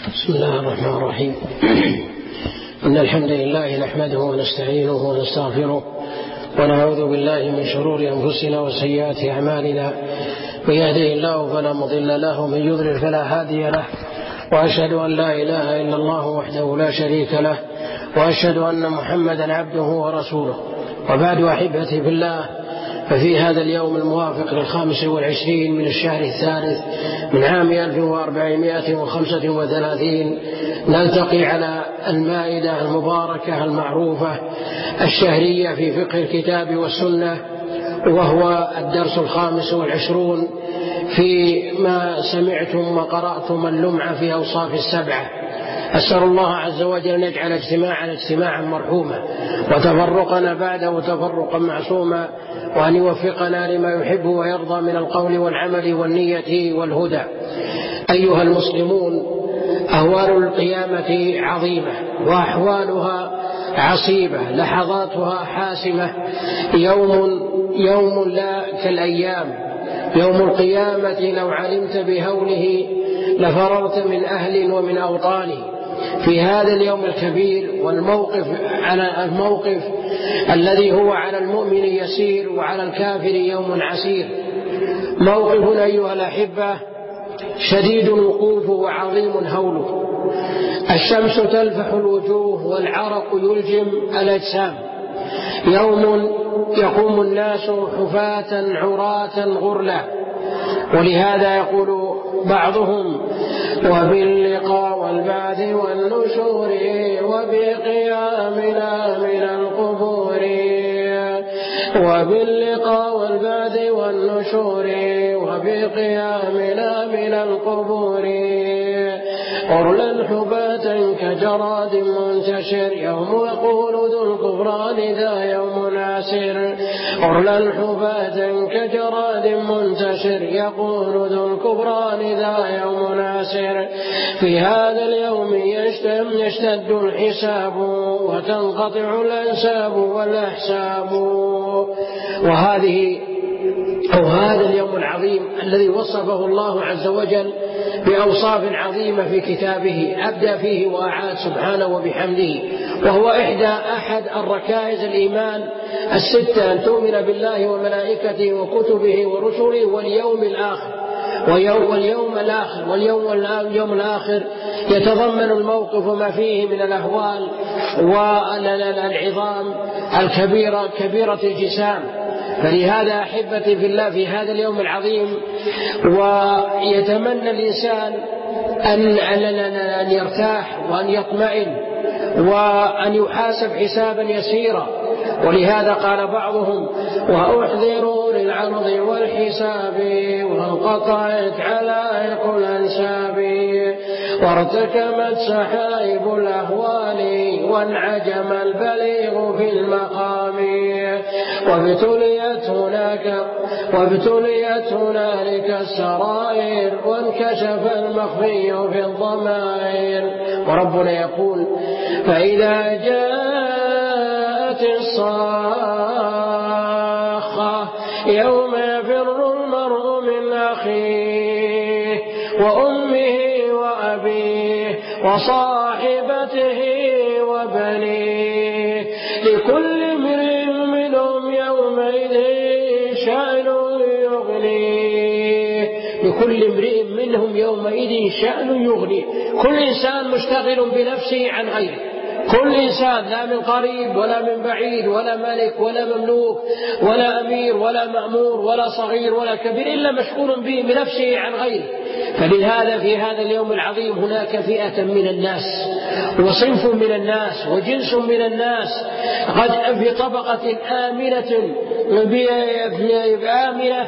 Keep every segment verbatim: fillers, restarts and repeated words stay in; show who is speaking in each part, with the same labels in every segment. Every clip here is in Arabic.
Speaker 1: بسم الله الرحمن الرحيم. إن الحمد لله نحمده ونستعينه ونستغفره ونعوذ بالله من شرور أنفسنا وسيئات أعمالنا، من يهده الله فلا مضل له ومن يضلل فلا هادي له، وأشهد أن لا إله إلا الله وحده لا شريك له، وأشهد أن محمدا عبده ورسوله. وبعد أحبتي في الله، ففي هذا اليوم الموافق للخامس والعشرين من الشهر الثالث من عام ألف وأربعمائة وخمسة وثلاثين نلتقي على المائدة المباركة المعروفة الشهرية في فقه الكتاب والسنة، وهو الدرس الخامس والعشرون فيما سمعتم وقرأتم اللمعة في أوصاف السبعة. أسأل الله عز وجل أن يجعل اجتماعنا اجتماعا مرحوما وتفرقنا بعده تفرقا معصوما، وأن يوفقنا لما يحب ويرضى من القول والعمل والنية والهدى. أيها المسلمون، أهوال القيامة عظيمة وأحوالها عصيبة، لحظاتها حاسمة، يوم يوم لا كالأيام. يوم القيامة لو علمت بهوله لفررت من أهل ومن أوطان. في هذا اليوم الكبير والموقف على الموقف الذي هو على المؤمن يسير وعلى الكافر يوم عسير. موقف أيها الأحبة شديد الوقوف وعظيم هوله. الشمس تلفح الوجوه والعرق يلجم الأجسام. يوم يقوم الناس حفاة عراة غرلا، ولهذا يقول بعضهم: وباللقاء والبعث والنشور وبقيامنا من القبور. وباللقاء والبعث والنشور وبقيامنا من القبور. غرلا حباة كجراد منتشر يوم يقول ذو الكفران ذا يوم عسير. غرلا حباة كجراد منتشر يقول ذو الكفران ذا يوم عسير. في هذا اليوم يشتد الحساب وتنقطع الأنساب والأحساب. وهذه أو هذا اليوم العظيم الذي وصفه الله عز وجل بأوصاف عظيمة في كتابه أبدى فيه وأعاد سبحانه وبحمده، وهو إحدى أحد الركائز الإيمان الستة: أن تؤمن بالله وملائكته وكتبه ورسله واليوم الآخر. واليوم الآخر واليوم اليوم الآخر يتضمن الموقف ما فيه من الأهوال والعظام الكبيرة كبيرة الجسام. فلهذا أحبتي في الله، في هذا اليوم العظيم ويتمنى الإنسان أن أن يرتاح وأن يطمئن وأن يحاسب حسابا يسيرا. ولهذا قال بعضهم: وأحذروا للعرض والحساب وانقطعت علائق الأنساب. وارتكمت سحائب الأهوال وانعجم البليغ في المقام. وابتليت هناك وابتليت هنالك السرائر وانكشف المخفي في الضمائر. وربنا يقول: فإذا جاءت الصاخة يوم يفر المرء من أخيه وأمه وأبيه وصاحبته وبنيه لكل امرئ منهم يومئذ شأن يغنيه. لكل امرئ منهم يومئذ شأن يغنيه. كل إنسان مشتغل بنفسه عن غيره. كل إنسان، لا من قريب ولا من بعيد ولا ملك ولا مملوك ولا أمير ولا مأمور ولا صغير ولا كبير، إلا مشغول به بنفسه عن غيره. فلهذا في هذا اليوم العظيم هناك فئة من الناس وصنف من الناس وجنس من الناس قد في طبقة آمنة آمنة،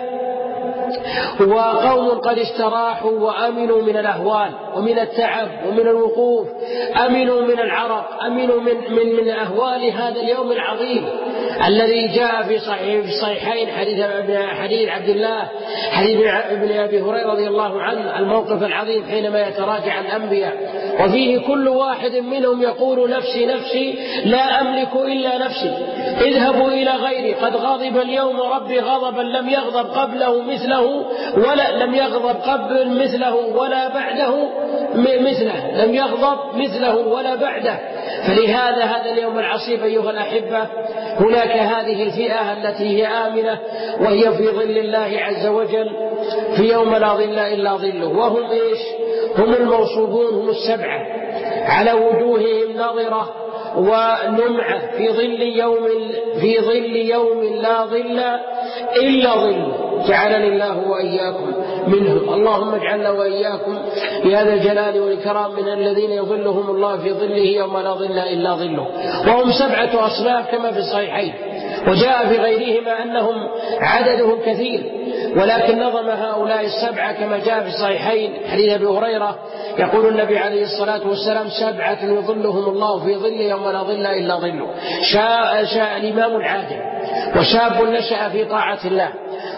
Speaker 1: وقوم قد استراحوا وأمنوا من الأهوال ومن التعب ومن الوقوف، أمنوا من العرق، أمنوا من, من, من أهوال هذا اليوم العظيم. الذي جاء في صحيح في الصحيحين حديث حديث عبد الله حديث ابن أبي هريرة رضي الله عنه الموقف العظيم حينما يتراجع الأنبياء وفيه كل واحد منهم يقول نفسي نفسي لا أملك إلا نفسي اذهبوا إلى غيري قد غضب اليوم ربي غضبا لم يغضب قبله مثله ولا لم يغضب قبل مثله ولا بعده مثله لم يغضب مثله ولا بعده. فلهذا هذا اليوم العصيب أيها الأحبة هناك هذه الفئة التي هي آمنة وهي في ظل الله عز وجل في يوم لا ظل إلا ظله. وهم إيش؟ هم الموصوفون هم السبعة على وجوههم نظرة ونمعة في ظل يوم في ظل يوم لا ظل إلا ظل جعلني الله وإياكم منهم. اللهم اجعلنا وإياكم بهذا الجلال والإكرام من الذين يظلهم الله في ظله يوم لا ظل إلا ظله. وهم سبعة أصناف كما في الصحيحين وجاء في غيرهما أنهم عددهم كثير ولكن نظم هؤلاء السبعة كما جاء في الصحيحين حديث أبي هريرة يقول النبي عليه الصلاة والسلام سبعة يظلهم الله في ظل يوم لا ظل إلا ظله شاء, شاء الإمام العادل وشاب نشأ في طاعة الله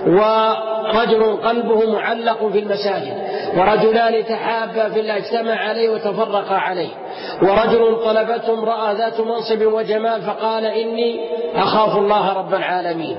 Speaker 1: ورجل قلبه معلق في المساجد ورجلان تحابا في الله اجتمع عليه وتفرقا عليه ورجل طلبته امرأة ذات منصب وجمال فقال إني أخاف الله رب العالمين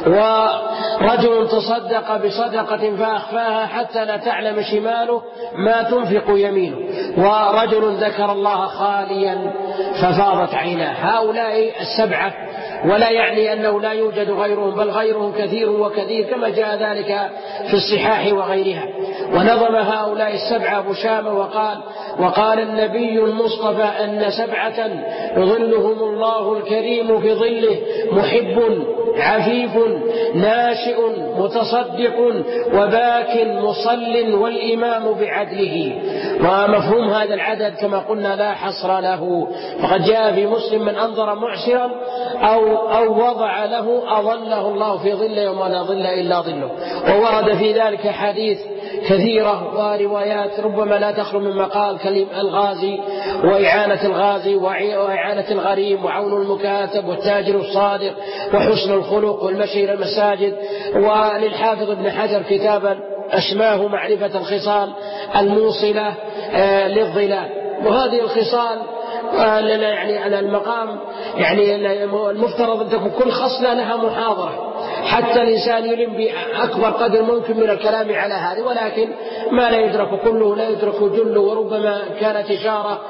Speaker 1: ورجل تصدق بصدقة فأخفاها حتى لا تعلم شماله ما تنفق يمينه ورجل ذكر الله خاليا ففاضت عيناه. هؤلاء السبعة ولا يعني أنه لا يوجد غيرهم بل غيرهم كثير وكثير كما جاء ذلك في الصحاح وغيرها. ونظم هؤلاء السبعة أبو شامة وقال وقال النبي المصطفى أن سبعة يظلهم الله الكريم في ظله محب عفيف ناشئ متصدق وباك مصل والإمام بعدله. ومفهوم هذا العدد كما قلنا لا حصر له فقد جاء في مسلم من أنظر معسرا أو, أو وضع له أظله الله في ظل يوم لا ظل إلا ظله. وورد في ذلك حديث كثيرة وروايات ربما لا تخلو من مقال كالغازي وإعانة الغازي وإعانة الغريم وعون المكاتب والتاجر الصادق وحسن الخلق والمشي إلى المساجد. وللحافظ ابن حجر كتابا أسماه معرفة الخصال الموصلة للظلال. وهذه الخصال لنا يعني على المقام يعني المفترض أن تكون كل خصلة لها محاضرة حتى الإنسان يلم بأكبر قدر ممكن من الكلام على هذه ولكن ما لا يدرك كله لا يدرك جله وربما كانت إشارة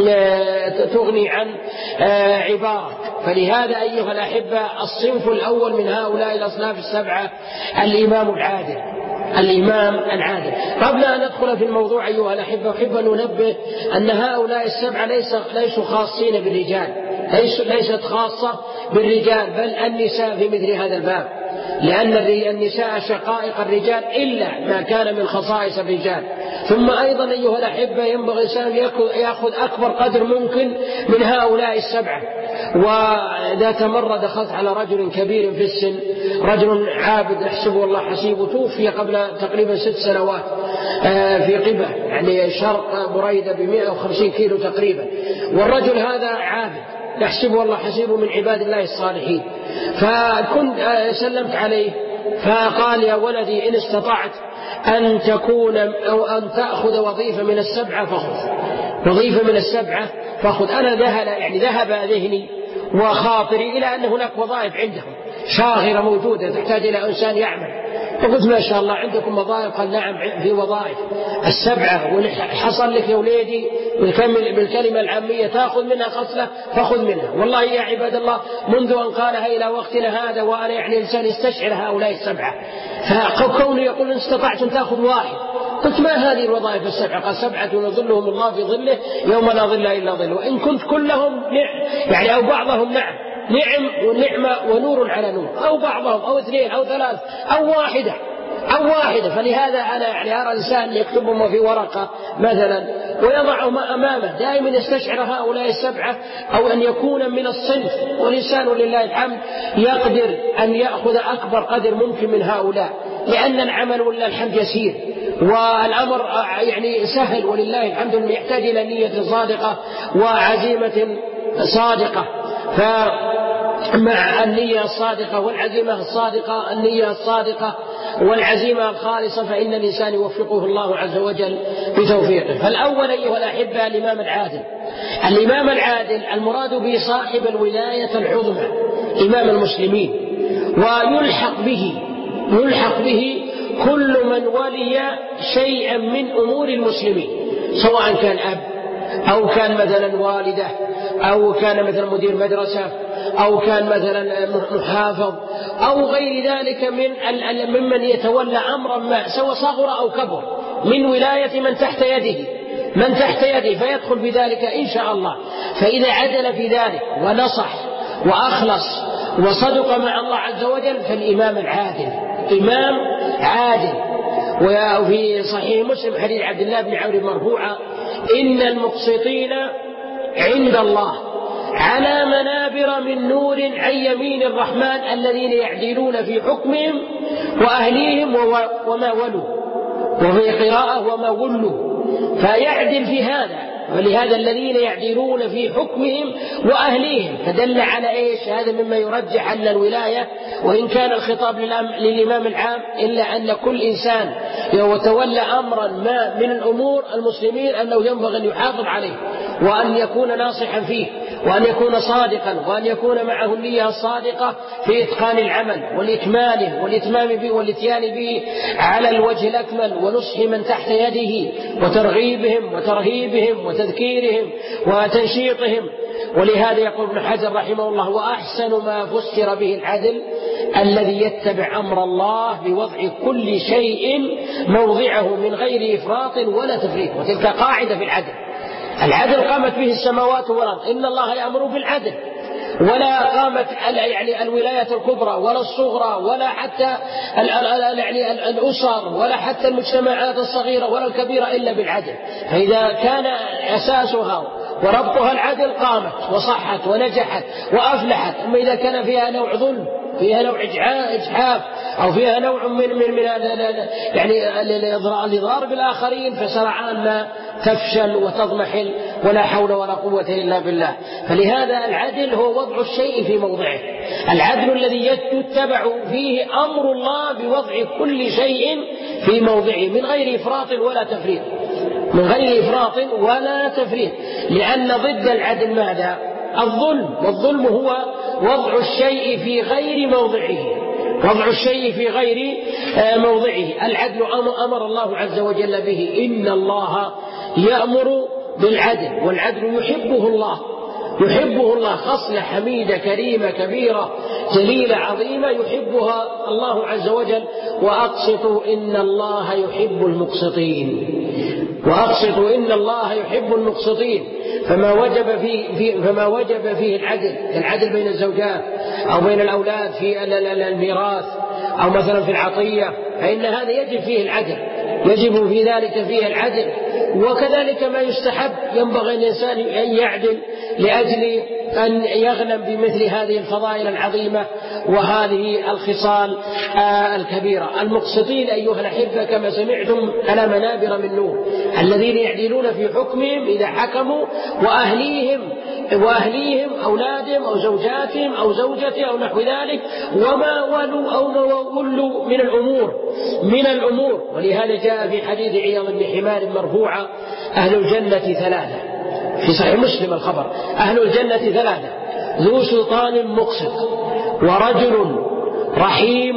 Speaker 1: تغني عن عبارة. فلهذا أيها الأحبة الصنف الأول من هؤلاء الأصناف السبعة الإمام العادل الإمام العادل. قبل أن ندخل في الموضوع أيها الأحبة أحب أن ننبه أن هؤلاء السبعة ليسوا خاصين بالرجال ليست خاصة بالرجال بل النساء في مثل هذا الباب لأن النساء شقائق الرجال إلا ما كان من خصائص الرجال. ثم أيضا أيها الأحبة ينبغي الإنسان يأخذ أكبر قدر ممكن من هؤلاء السبعة. وذات مرة دخلت على رجل كبير في السن رجل عابد نحسبه الله حسيبه توفي قبل تقريبا ست سنوات في قبة يعني شرق بريدة بمئة وخمسين كيلو تقريبا والرجل هذا عابد نحسبه الله حسيبه من عباد الله الصالحين. فكنت سلمت عليه فقال يا ولدي إن استطعت أن تكون أو أن تأخذ وظيفة من السبعة فخذ وظيفة من السبعة فخذ. أنا ذهب يعني ذهب ذهني وخاطري إلى أن هناك وظائف عندهم شاغرة موجودة تحتاج إلى إنسان يعمل فقلت ما شاء الله عندكم وظائف؟ قال نعم في وظائف السبعة وحصل لك يا وليدي بالكلمة العامية تأخذ منها خصلة فخذ منها. والله يا عباد الله منذ أن قالها إلى وقتنا هذا وأنا يعني إنسان يستشعر هؤلاء السبعة فكونه يقول إن استطعتم تأخذ واحد قلت ما هذه الوظائف السبعة؟ قال سبعة يظلهم الله في ظله يوم لا ظل إلا ظله. وإن كنت كلهم يعني أو بعضهم نعم نعم ونعمة ونور على نور أو بعضهم أو اثنين أو ثلاث أو واحدة أو واحدة. فلهذا أنا يعني أرى الإنسان يكتبهم في ورقة مثلا ويضعهم أمامه دائما يستشعر هؤلاء السبعة أو أن يكون من الصنف. والإنسان لله الحمد يقدر أن يأخذ أكبر قدر ممكن من هؤلاء لأن العمل ولله الحمد يسير والأمر يعني سهل ولله الحمد يحتاج إلى نية صادقة وعزيمة صادقة. مع النية الصادقة والعزيمة الصادقة، النية الصادقة والعزيمة الخالصة، فإن الإنسان يوفقه الله عز وجل بتوفيقه. فالأول أيها الأحبة الإمام العادل. الإمام العادل المراد به صاحب الولاية العظمى، إمام المسلمين، ويلحق به يلحق به كل من ولي شيئا من أمور المسلمين، سواء كان أب أو كان مثلا والدة أو كان مثلا مدير مدرسة أو كان مثلا محافظ أو غير ذلك من ممن يتولى أمرا ما، سواء صغر أو كبر، من ولاية من تحت يده من تحت يده فيدخل في ذلك إن شاء الله. فإذا عدل في ذلك ونصح وأخلص وصدق مع الله عز وجل فالإمام العادل إمام عادل. وفي صحيح مسلم حديث عبد الله بن عمرو مرفوعا: إن المقسطين عند الله على منابر من نور عن يمين الرحمن الذين يعدلون في حكمهم وأهليهم وما ولوا، وفي قراءة وما ولوا، فيعدل في هذا. ولهذا الذين يعدلون في حكمهم وأهليهم، فدل على إيش؟ هذا مما يرجح أن الولاية وإن كان الخطاب للإمام العام إلا أن كل إنسان يتولى أمرا ما من الأمور المسلمين أنه ينبغي أن يحافظ عليه وأن يكون ناصحا فيه وأن يكون صادقا وأن يكون معه النية الصادقة في إتقان العمل والإكماله والإتمام به والإتيان به على الوجه الأكمل ونصح من تحت يده وترغيبهم وترهيبهم وتذكيرهم وتنشيطهم. ولهذا يقول ابن حجر رحمه الله: وأحسن ما فسر به العدل الذي يتبع أمر الله بوضع كل شيء موضعه من غير إفراط ولا تفريط. وتلك قاعدة في العدل. العدل قامت به السماوات والأرض، إن الله يأمر بالعدل، ولا قامت يعني الولاية الكبرى ولا الصغرى ولا حتى يعني الأسر ولا حتى المجتمعات الصغيرة ولا الكبيرة إلا بالعدل. فإذا كان أساسها وربطها العدل قامت وصحت ونجحت وأفلحت. أما إذا كان فيها نوع ظلم، فيها نوع إجحاف، أو فيها نوع من من من يعني الإضرار بالآخرين، فسرعان ما تفشل وتضمحل ولا حول ولا قوة إلا بالله. فلهذا العدل هو وضع الشيء في موضعه، العدل الذي يتبع فيه أمر الله بوضع كل شيء في موضعه من غير إفراط ولا تفريط، من غير إفراط ولا تفريط. لأن ضد العدل ماذا؟ الظلم، والظلم هو وضع الشيء في غير موضعه، وضع الشيء في غير موضعه. العدل أمر الله عز وجل به: إن الله يأمر بالعدل، والعدل يحبه الله، يحبه الله، خصلة حميدة كريمة كبيرة جليلة عظيمة يحبها الله عز وجل. وأقسطوا إن الله يحب المقسطين، وأقسطوا إن الله يحب المقسطين. فما وجب فيه, فيه فما وجب فيه العدل، العدل بين الزوجات أو بين الأولاد في الميراث أو مثلا في العطية، فإن هذا يجب فيه العدل، يجب في ذلك فيه العدل. وكذلك ما يستحب ينبغي الإنسان أن يعدل لأجل أن يغنم بمثل هذه الفضائل العظيمة وهذه الخصال الكبيرة. المقسطين أيها الأحبة كما سمعتم على منابر من نور، الذين يعدلون في حكمهم إذا حكموا، وأهليهم وأهليهم أولادهم أو زوجاتهم أو زوجته أو نحو ذلك، وما ولوا أو ما ولوا من الأمور من الأمور. ولهذا جاء في حديث عياض بن حمار مرفوعا: أهل الجنة ثلاثة، في صحيح مسلم الخبر: أهل الجنة ثلاثة: ذو سلطان مقسط، ورجل رحيم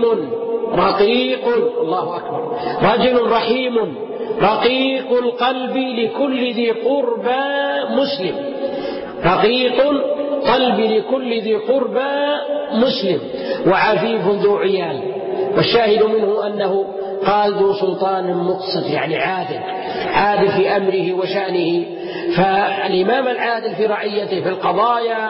Speaker 1: رقيق، الله أكبر، رجل رحيم رقيق القلب لكل ذي قربى مسلم، رقيق قلب لكل ذي قربى مسلم، وعفيف ذو عيال. والشاهد منه أنه قال ذو سلطان مقسط، يعني عادل، عادل في أمره وشأنه. فالإمام العادل في رعيته في القضايا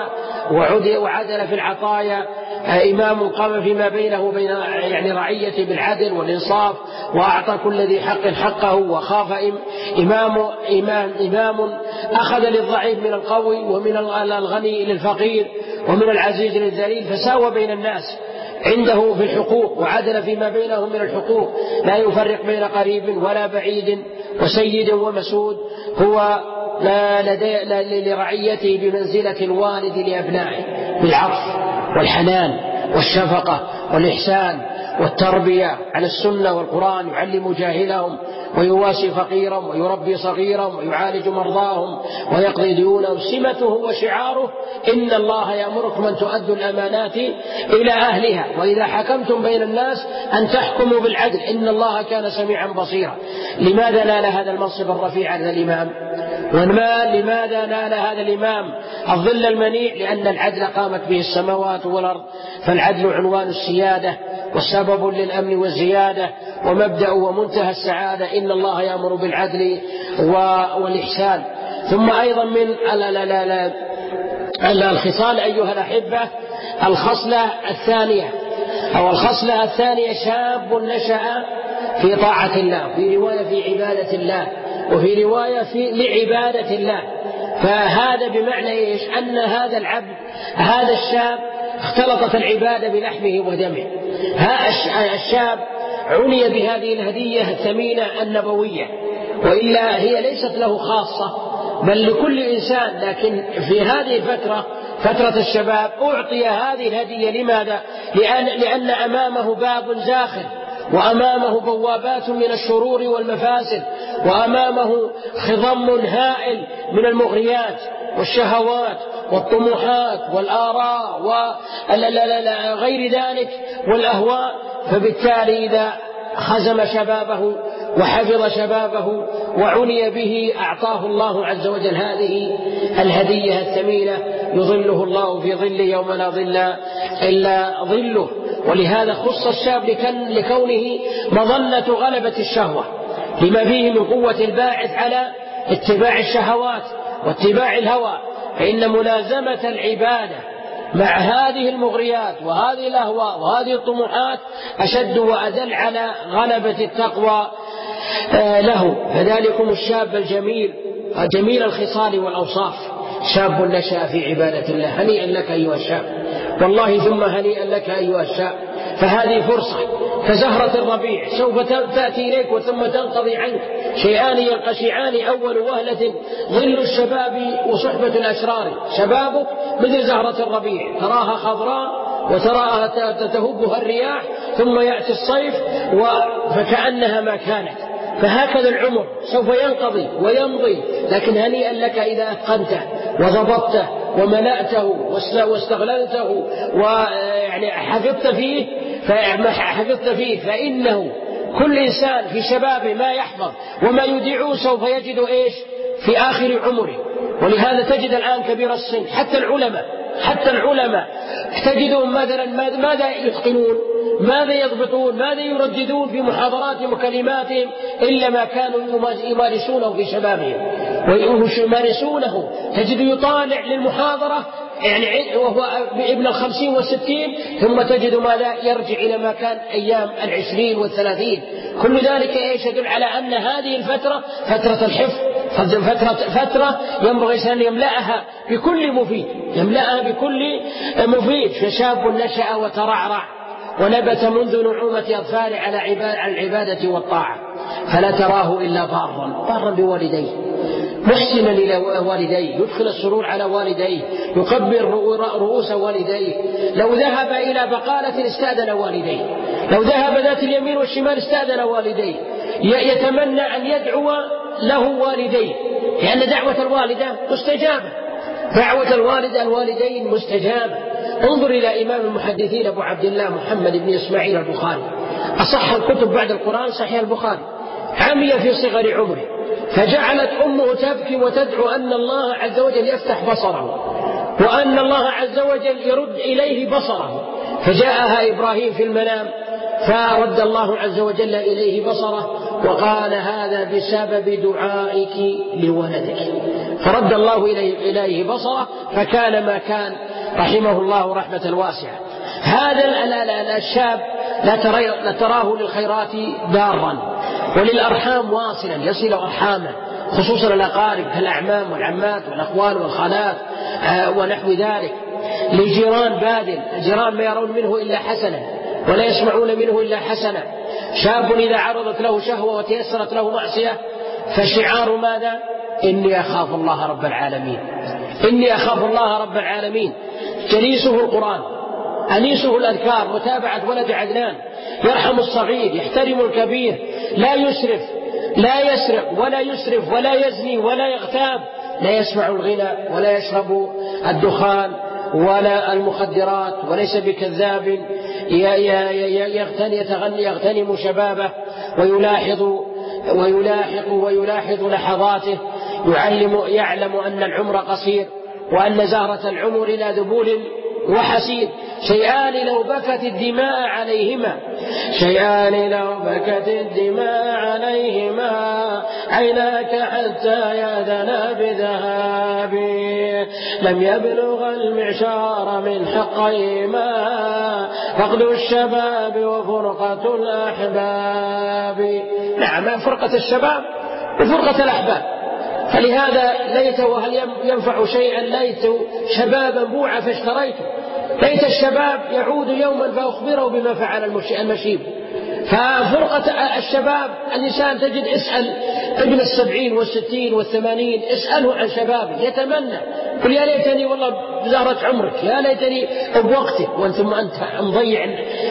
Speaker 1: وعدل في العطايا، إمام قام فيما بينه وبين يعني رعيته بالعدل والإنصاف، وأعطى كل ذي حق حقه، وخاف إمام إمام إمام أخذ للضعيف من القوي ومن الغني للفقير ومن العزيز للذليل، فساوى بين الناس عنده في الحقوق وعدل فيما بينهم من الحقوق، لا يفرق بين قريب ولا بعيد وسيد ومسود. هو لا لرعيته بمنزلة الوالد لأبنائه بالعطف والحنان والشفقة والإحسان والتربية على السنة والقرآن، يعلم جاهلهم ويواسي فقيرهم ويربي صغيرهم ويعالج مرضاهم ويقضي ديونهم. سمته وشعاره إن الله يأمركم أن تؤدوا الأمانات إلى أهلها وإذا حكمتم بين الناس أن تحكموا بالعدل إن الله كان سميعا بصيرا. لماذا نال هذا المنصب الرفيع هذا الإمام؟ وما لماذا نال هذا الإمام الظل المنيع؟ لأن العدل قامت به السماوات والأرض، فالعدل عنوان السيادة وسبب للأمن والزيادة ومبدأ ومنتهى السعادة. إن الله يأمر بالعدل والإحسان. ثم أيضا من الخصال أيها الأحبة الخصلة الثانية أو الخصلة الثانية شاب نشأ في طاعة الله، في رواية في عبادة الله، وفي رواية في لعبادة الله. فهذا بمعنى إيش؟ أن هذا العبد هذا الشاب اختلطت العبادة بلحمه ودمه. الشاب عني بهذه الهدية الثمينة النبوية، وإلا هي ليست له خاصة بل لكل إنسان، لكن في هذه الفترة فترة الشباب أعطي هذه الهدية. لماذا؟ لأن, لأن أمامه باب زاخر، وأمامه بوابات من الشرور والمفاسد، وأمامه خضم هائل من المغريات والشهوات والطموحات والآراء وغير ذلك والأهواء. فبالتالي إذا خزم شبابه وحفظ شبابه وعني به أعطاه الله عز وجل هذه الهدية الثمينة يظله الله في ظل يوم لا ظل إلا ظله. ولهذا خص الشاب لكونه مظنة غلبة الشهوة لما فيه من قوة الباعث على اتباع الشهوات واتباع الهوى، فإن ملازمة العبادة مع هذه المغريات وهذه الأهواء وهذه الطموحات أشد وأدل على غلبة التقوى له. فذلكم الشاب الجميل جميل الخصال والأوصاف، شاب نشأ في عبادة الله. هنيئا لك أيها الشاب، والله ثم هنيئا لك أيها الشاب. فهذه فرصة كزهرة الربيع سوف تأتي إليك وثم تنقضي عنك. شيئان ينقشعان أول وهلة، ظل الشباب وصحبة الأشرار. شبابك مثل زهرة الربيع تراها خضراء وتراها تهبها الرياح، ثم يأتي الصيف فكأنها ما كانت. فهكذا العمر سوف ينقضي ويمضي، لكن هنيئا لك إذا أتقنته وضبطته وملأته واستغللته ويعني حفظت فيه حفظت فيه فإنه كل إنسان في شبابه ما يحفظ وما يدعوه سوف يجد إيش في آخر عمره. ولهذا تجد الآن كبير السن حتى العلماء حتى العلماء تجدهم مثلا ماذا يتقنون، ماذا يضبطون، ماذا يرددون في محاضراتهم وكلماتهم إلا ما كانوا يمارسونه في شبابهم ويمارسونه. تجد يطالع للمحاضرة يعني وهو ابن الخمسين والستين، ثم تجد ماذا يرجع إلى ما كان أيام العشرين والثلاثين. كل ذلك إيش يدل على أن هذه الفترة فترة الحفظ، فترة, فترة ينبغي أن يملأها بكل مفيد يملأها بكل مفيد. فشاب نشأ وترعرع ونبت منذ نعومة أطفاله على العبادة والطاعة، فلا تراه إلا بارا بارا بوالديه، محسنا إلى والديه، يدخل السرور على والديه، يقبل رؤوس والديه. لو ذهب إلى بقالة استأذن والديه، لو ذهب ذات اليمين والشمال استأذن والديه، يتمنى أن يدعو له والديه، لأن دعوة الوالدة مستجابة، دعوة الوالد الوالدين مستجابة. انظر إلى إمام المحدثين أبو عبد الله محمد بن إسماعيل البخاري، أصح الكتب بعد القرآن صحيح البخاري، عمي في صغر عمره، فجعلت أمه تبكي وتدعو أن الله عز وجل يفتح بصره وأن الله عز وجل يرد إليه بصره. فجاءها إبراهيم في المنام فرد الله عز وجل إليه بصره وقال هذا بسبب دعائك لولدك، فرد الله إليه بصره فكان ما كان رحمه الله رحمة واسعة. هذا الشاب لا تراه للخيرات دارا وللأرحام واصلا، يصل أرحامه خصوصا الأقارب كالأعمام والعمات والأخوال والخالات ونحو ذلك، للجيران باذل، الجيران ما يرون منه إلا حسنا ولا يسمعون منه إلا حسنا. شاب إذا عرضت له شهوة وتيسرت له معصية فشعار ماذا؟ إني أخاف الله رب العالمين، إني أخاف الله رب العالمين. جليسه القرآن أنيسه الأذكار، متابعة ولد عدنان، يرحم الصغير، يحترم الكبير، لا يسرف لا يسرق ولا يسرف ولا يزني ولا يغتاب، لا يسمع الغنى ولا يشرب الدخان ولا المخدرات، وليس بكذاب يغتني يتغني يغتنم شبابه ويلاحظ ويلاحظ ويلاحظ لحظاته، يعلم يعلم أن العمر قصير وأن زهرة العمر لا ذبول وحسير. شيئان لو بكت الدماء عليهما شيئان لو بكت الدماء عليهما عيناك حتى يدنا بذهاب، لم يبلغ المعشار من حقيهما فقد الشباب وفرقة الأحباب. نعم، فرقة الشباب وفرقة الأحباب. فلهذا ليت وهل ينفع شيئا ليت شبابا بوعى فاشتريته، ليت الشباب يعود يوما فأخبره بما فعل المشيب. ففرقة الشباب الإنسان تجد اسأل ابن السبعين والستين والثمانين، اسأله عن شبابه يتمنى، قل يا ليتني والله بزهرة عمرك، يا ليتني بوقتك، وانتم أنت مضيع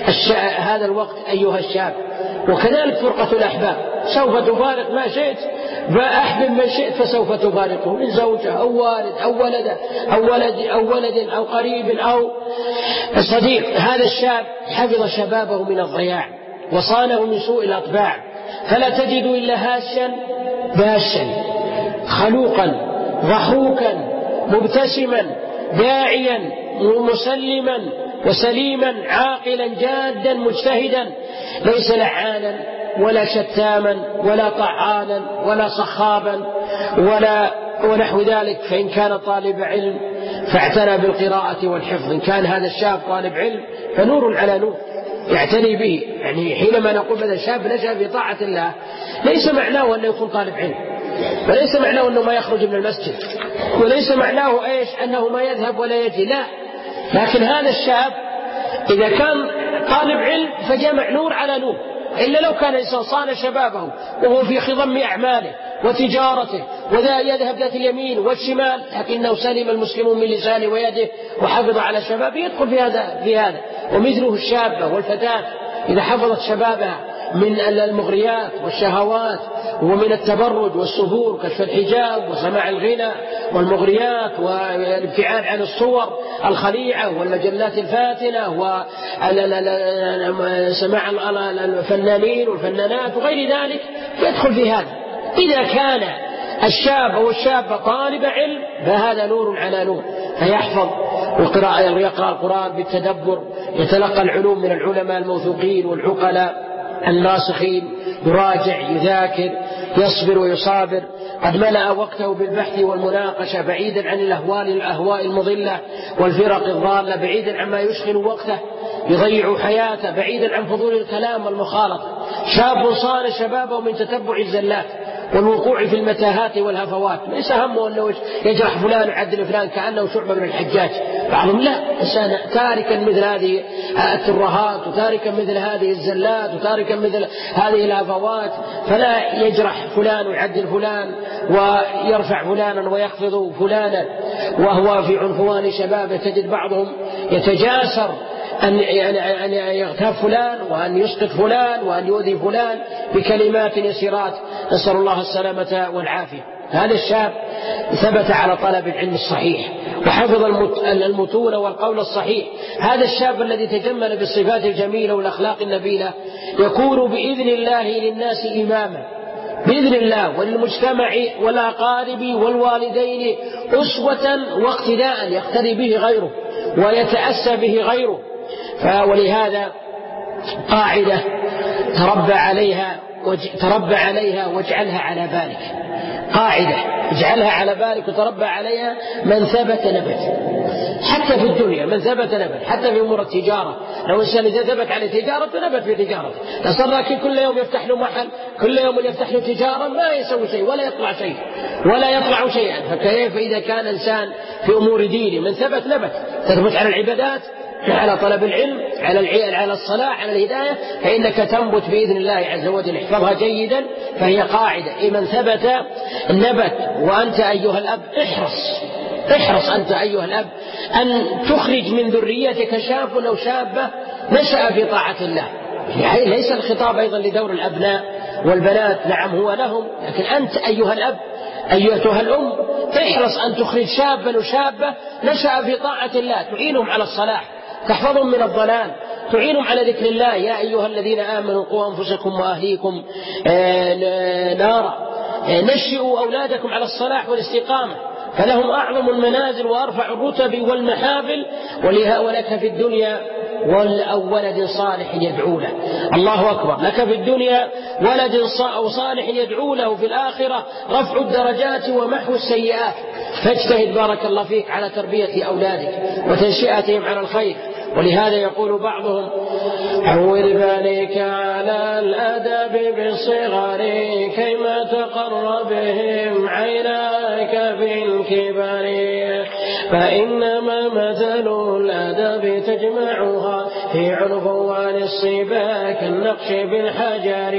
Speaker 1: هذا الوقت أيها الشاب. وكذلك فرقة الأحباب، سوف تفارق ما شئت، فأحبب من شئت فسوف تفارقه، من زوجة أو والد أو ولد أو ولد أو ولد أو قريب أو صديق. هذا الشاب حفظ شبابه من الضياع وصانه من سوء الأطباع، فلا تجد إلا هاشا باشا خلوقا ضحوكا مبتسما داعيا مسلما وسليما عاقلا جادا مجتهدا، ليس لعانا ولا شتاما ولا طعانا ولا صخابا ولا ونحو ذلك. فإن كان طالب علم فاعتنى بالقراءة والحفظ، إن كان هذا الشاب طالب علم فنور على نور يعتني به. يعني حينما نقول هذا شاب نشأ في طاعة الله ليس معناه أنه يكون طالب علم، وليس معناه أنه ما يخرج من المسجد، وليس معناه إيش أنه ما يذهب ولا يجي، لا، لكن هذا الشاب إذا كان طالب علم فجمع نور على نور. إلا لو كان إنسان صان شبابه وهو في خضم أعماله وتجارته وذا يذهب ذات اليمين والشمال، لكنه سلم المسلمون من لسانه ويده وحافظ على شبابه، يدخل في هذا في هذا. ومثله الشابة والفتاة إذا حفظت شبابها من المغريات والشهوات ومن التبرج والسفور كشف الحجاب وسماع الغنى والمغريات والابتعاد عن الصور الخليعة والمجلات الفاتنة وسماع الفنانين والفنانات وغير ذلك، يدخل في هذا. إذا كان الشاب أو الشابة طالب علم فهذا نور على نور، فيحفظ وقراءة يقرأ القرآن بالتدبر، يتلقى العلوم من العلماء الموثوقين والعقلاء الناسخين، يراجع يذاكر يصبر ويصابر، قد ملأ وقته بالبحث والمناقشة بعيدا عن الأهواء الأهواء المضلة والفرق الضالة، بعيدا عما يشغل وقته يضيع حياته، بعيدا عن فضول الكلام والمخالطة. شاب صان شبابه من تتبع الزلات والوقوع في المتاهات والهفوات، ليس همه أنه يجرح فلان ويعدل فلان كأنه شعبة من الحجاج، بعضهم لا، إنسان تاركا مثل هذه الترهات وتاركا مثل هذه الزلات وتاركا مثل هذه الهفوات، فلا يجرح فلان ويعدل فلان ويرفع فلانا ويخفض فلانا وهو في عنفوان شبابه. تجد بعضهم يتجاسر أن يعني أن يغتاب فلان وأن يسقط فلان وأن يؤذي فلان بكلمات يسيرات، نسأل الله السلامة والعافية. هذا الشاب ثبت على طلب العلم الصحيح وحفظ المتون والقول الصحيح. هذا الشاب الذي تجمل بالصفات الجميلة والأخلاق النبيلة يكون بإذن الله للناس إماما بإذن الله، وللمجتمع والأقارب والوالدين أسوة واقتداء يقتدي به غيره ويتأسى به غيره. ولهذا قاعدة تربى عليها تربى عليها واجعلها على بالك، قاعدة اجعلها على بالك وتربى عليها، من ثبت نبت. حتى في الدنيا من ثبت نبت، حتى في أمور التجارة، لو إنسان إذا ثبت على تجارته نبت في تجارته. لكن كل يوم يفتح له محل، كل يوم يفتح له تجارة، ما يسوي شيء ولا يطلع شيء ولا يطلع شيئا. فكيف إذا كان إنسان في أمور دينه من ثبت نبت؟ تثبت على العبادات، على طلب العلم، على على الصلاة، على الهداية، فإنك تنبت بإذن الله عز وجل. احفظها جيدا، فهي قاعدة، من ثبت نبت. وأنت أيها الأب احرص احرص أنت أيها الأب أن تخرج من ذريتك شاب أو شابة نشأ في طاعة الله. يعني ليس الخطاب أيضا لدور الأبناء والبنات، نعم هو لهم، لكن أنت أيها الأب أيتها الأم احرص أن تخرج شابا وشابة نشأ في طاعة الله، تعينهم على الصلاح، تحفظهم من الضلال، تعينهم على ذكر الله. يا أيها الذين آمنوا قوا أنفسكم وأهليكم نارا، نشئوا أولادكم على الصلاح والاستقامة، فلهم أعظم المنازل وأرفع الرتب والمحافل، ولك في الدنيا أو ولد صالح يدعو له. الله أكبر، لك في الدنيا ولد صالح يدعو له، في الآخرة رفع الدرجات ومحو السيئات. فاجتهد بارك الله فيك على تربية أولادك وتنشئتهم على الخير. ولهذا يقول بعضهم: عود بنيك على الأدب بالصغر كيما تقر بهم عيناك في الكبر، فإنما مثل الأدب تجمعها في عنفوان الصبا كالنقش بالحجر.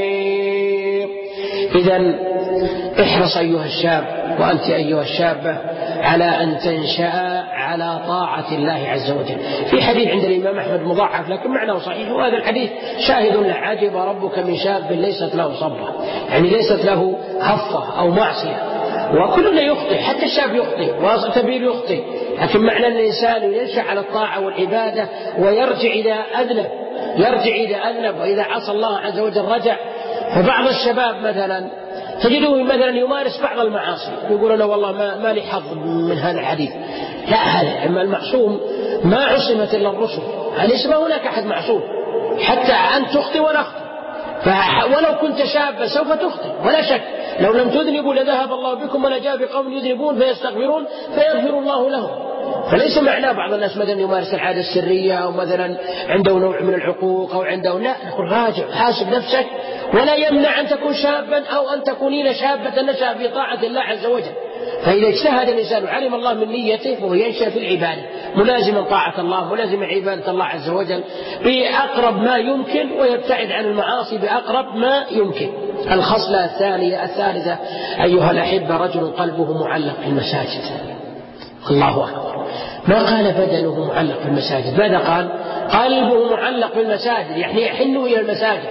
Speaker 1: إذن احرص أيها الشاب وأنت أيها الشابة على أن تنشأ على طاعة الله عز وجل. في حديث عند الإمام أحمد مضاعف لكن معناه صحيح، وهذا الحديث شاهد له: عجب ربك من شاب ليست له صبة، يعني ليست له هفة أو معصية. وكلنا يخطئ، حتى الشاب يخطئ والكبير يخطئ، لكن معنى أن الإنسان ينشأ على الطاعة والعبادة ويرجع إذا أذنب، يرجع إذا أذنب وإذا عصى الله عز وجل رجع. فبعض الشباب مثلا تجده مثلا يمارس بعض المعاصي، يقول أنا والله ما, ما لي حظ من هذا الحديث. لا، هذا أما المعصوم ما عصمت إلا الرسل، ليس ما هناك أحد معصوم، حتى أن تخطئ ونخطئ، ولو كنت شابا سوف تخطئ ولا شك. لو لم تذنبوا لذهب الله بكم ولجاء بقوم يذنبون فيستغفرون فيغفر الله لهم. فليس معناه بعض الناس مثلا يمارس العادة السرية أو مثلا عنده نوع من العقوق أو عنده، لا، نقول راجع حاسب نفسك، ولا يمنع أن تكون شابا أو أن تكونين شابة نشأ في طاعة الله عز وجل. فإذا اجتهد الإنسان وعلم الله من نيته فهو ينشأ في العبادة ملازما طاعة الله، ملازما عبادة الله عز وجل بأقرب ما يمكن، ويبتعد عن المعاصي بأقرب ما يمكن. الخصلة الثانية الثالثة أيها الأحبة: رجل قلبه معلق في المساجد. الله أكبر، ما قال بدنه معلق في المساجد، ماذا قال؟ قلبه معلق في المساجد، يعني يحن إلى المساجد،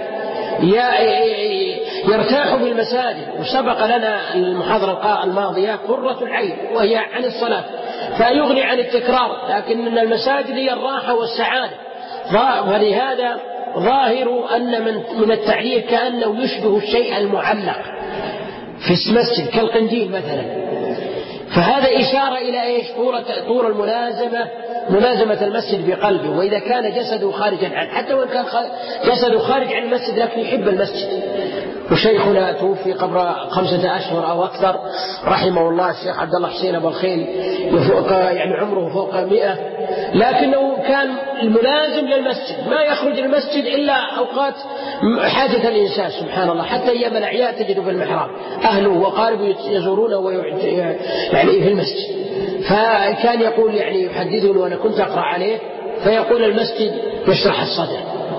Speaker 1: يرتاح في المساجد. وسبق لنا المحاضرة الماضية قرة العين وهي عن الصلاة، فيغني عن التكرار، لكن المساجد هي الراحة والسعادة. ولهذا ظاهر أن من التعليق كأنه يشبه الشيء المعلق في المسجد كالقنديل مثلا، فهذا إشارة إلى إيش؟ طول الملازمة، ملازمة المسجد بقلبه. وإذا كان جسده خارجا عنه، حتى وإن كان جسده خارج عن المسجد لكن يحب المسجد. وشيخنا توفي قبل خمسة أشهر أو أكثر رحمه الله، الشيخ عبد الله حسين أبو الخيل، يفوق يعني عمره فوق مئة، لكنه كان الملازم للمسجد، ما يخرج المسجد إلا أوقات حاجة الإنسان. سبحان الله، حتى أيام الأعياد تجد في المحراب أهله وقاربه يزورونه يعني في المسجد. فكان يقول يعني يحدثني وأنا كنت أقرأ عليه، فيقول المسجد يشرح الصدر،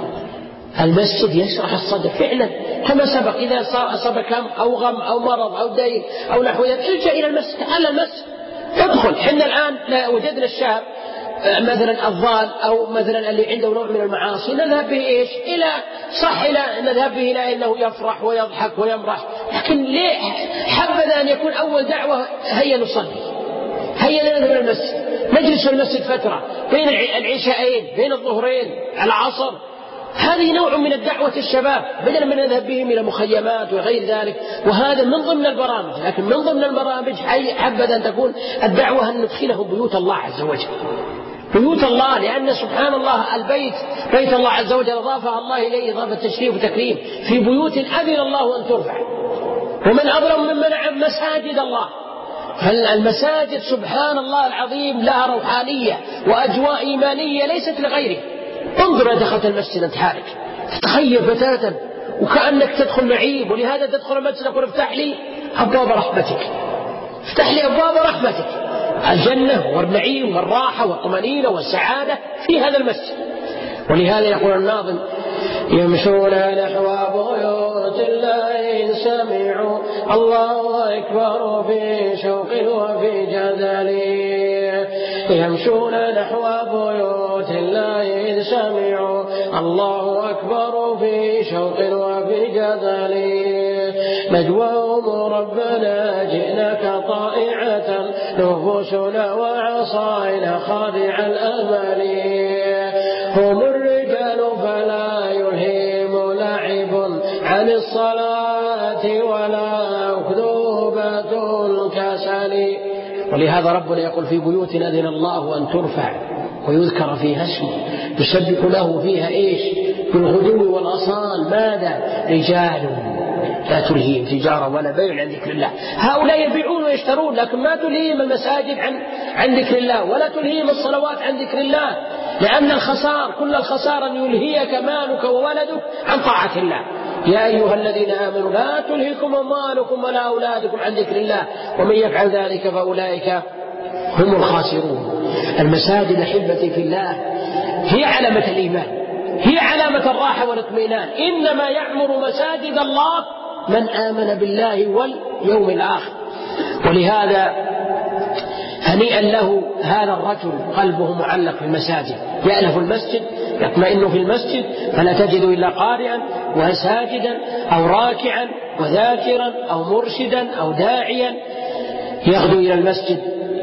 Speaker 1: المسجد يشرح الصدر فعلا كما سبق. إذا أصابك هم أو غم أو مرض أو دين أو نحو ذلك ارجع إلى المسجد، على المسجد ادخل. حنا الآن وجدنا الشاب مثلا الضال أو مثلا اللي عنده نوع من المعاصي نذهب به إيش؟ إلى صح إلى نذهب به إلى أنه يفرح ويضحك ويمرح، لكن ليه حبذا أن يكون أول دعوة هيا نصلي، هيا نذهب إلى المسجد، نجلس في المسجد فترة بين العشاءين بين الظهرين على العصر. هذه نوع من الدعوة الشباب، بدلا من نذهب بهم إلى مخيمات وغير ذلك، وهذا من ضمن البرامج. لكن من ضمن البرامج حبذا أن تكون الدعوة أن ندخلهم بيوت الله عز وجل، بيوت الله، لأن سبحان الله البيت بيت الله عز وجل أضافها الله إليه إضافة تشريف وتكريم، في بيوت أذن الله أن ترفع، ومن أظلم من منع مساجد الله. فالمساجد سبحان الله العظيم لها روحانية وأجواء إيمانية ليست لغيره. انظر إذا دخلت المسجد أنت حالك تتخيل بتاتا وكأنك تدخل نعيم. ولهذا تدخل المسجد يقول افتح لي أبواب رحمتك، افتح لي أبواب رحمتك، الجنة والنعيم والراحة والطمأنينة والسعادة في هذا المسجد. ولهذا يقول الناظم: يمشون نحو بيوت الله سمعوا الله أكبر في شوق وفي جدل. يمشون نحو بيوت الله إذ سمعوا الله أكبر في شوق وفي جدل نجواهم ربنا جئناك طائعة نفوسنا وعصائنا خاضع الأمل هم الرجال فلا يلهم لعب عن الصلاة ولا أكذوبة الكسل. ولهذا ربنا يقول في بيوت أذن الله أن ترفع ويذكر فيها اسمه يسبح له فيها إيش بالغدو والأصال ماذا رجال لا تلهيهم تجارة ولا بيع عن ذكر الله. هؤلاء يبيعون ويشترون لكن ما تلهيهم المساجد عن عن ذكر الله ولا تلهيهم الصلوات عن ذكر الله لأن الخسار كل الخسار أن يلهيك مالك وولدك عن طاعة الله. يا أيها الذين آمنوا لا تلهكم أموالكم ولا أولادكم عن ذكر الله ومن يفعل ذلك فأولئك هم الخاسرون. المساجد أحبتي في الله هي علامة الإيمان هي علامة الراحة والاطمئنان. إنما يعمر مساجد الله من آمن بالله واليوم الآخر. ولهذا هنيئا له هذا الرجل قلبه معلق في المساجد يألف المسجد يطمئن في المسجد فلا تجد إلا قارئا وساجدا أو راكعا وذاكرا أو مرشدا أو داعيا يغدو إلى المسجد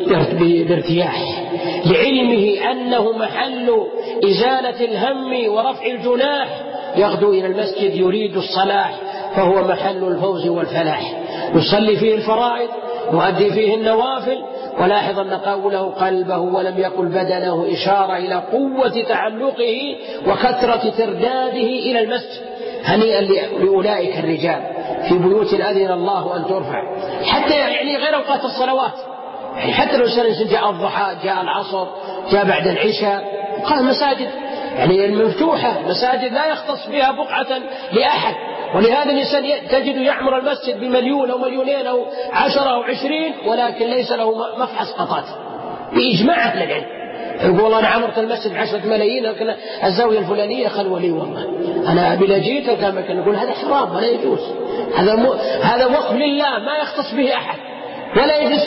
Speaker 1: بارتياح لعلمه أنه محل إزالة الهم ورفع الجناح. يغدو إلى المسجد يريد الصلاح فهو محل الفوز والفلاح. يصلي فيه الفرائض يؤدي فيه النوافل. ولاحظ أن قوله قلبه ولم يقل بدنه إشارة إلى قوة تعلقه وكثرة ترداده إلى المسجد. هنيئا لأولئك الرجال في بيوت أذن الله أن ترفع حتى يعني غير أوقات الصلوات يعني حتى لو سنة جاء الضحى جاء العصر جاء بعد العشاء قال مساجد يعني المفتوحة مساجد لا يختص بها بقعة لأحد. ولهذا الإنسان تجد يعمر المسجد بمليون أو مليونين أو عشرة أو عشرين ولكن ليس له مفحص قطات بإجماع أهل العلم. يقول والله أنا عمرت المسجد بعشرة ملايين لكن الزاوية الفلانية خلوة لي والله أنا أبي لجيت كما كان يقول هذا حرام ولا يجوز هذا م... هذا وقف لله ما يختص به أحد ولا يجلس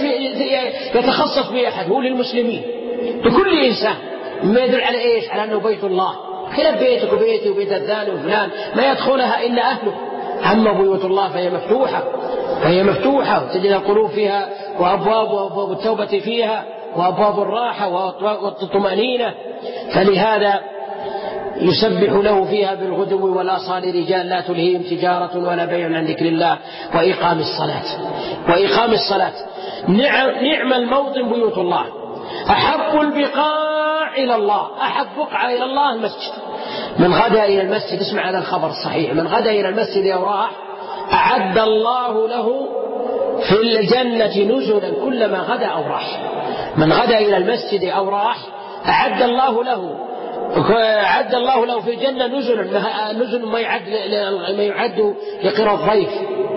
Speaker 1: يتخصص به أحد هو للمسلمين لكل إنسان. ما يدل على إيش على أنه بيت الله خلاف بيتك وبيتي وبيت الثاني وفلان ما يدخلها إلا أهله. أما بيوت الله فهي مفتوحة فهي مفتوحة وتجد القلوب فيها وأبواب وأبواب التوبة فيها وأبواب الراحة والطمأنينة. فلهذا يسبح له فيها بالغدو والآصال رجال لا تلهيهم تجارة ولا بيع عن ذكر الله وإقام الصلاة وإقام الصلاة. نعم, نعم الموطن بيوت الله أحب البقاع إلى الله أحب بقعة إلى الله المسجد. من غدا إلى المسجد اسمع هذا الخبر الصحيح من غدا إلى المسجد أو راح أعد الله له في الجنة نزلا كلما غدا أو راح. من غدا إلى المسجد أو راح أعد الله له أعد الله له في الجنة نزلا نزل ما يعد ما يعد لقراء الضيف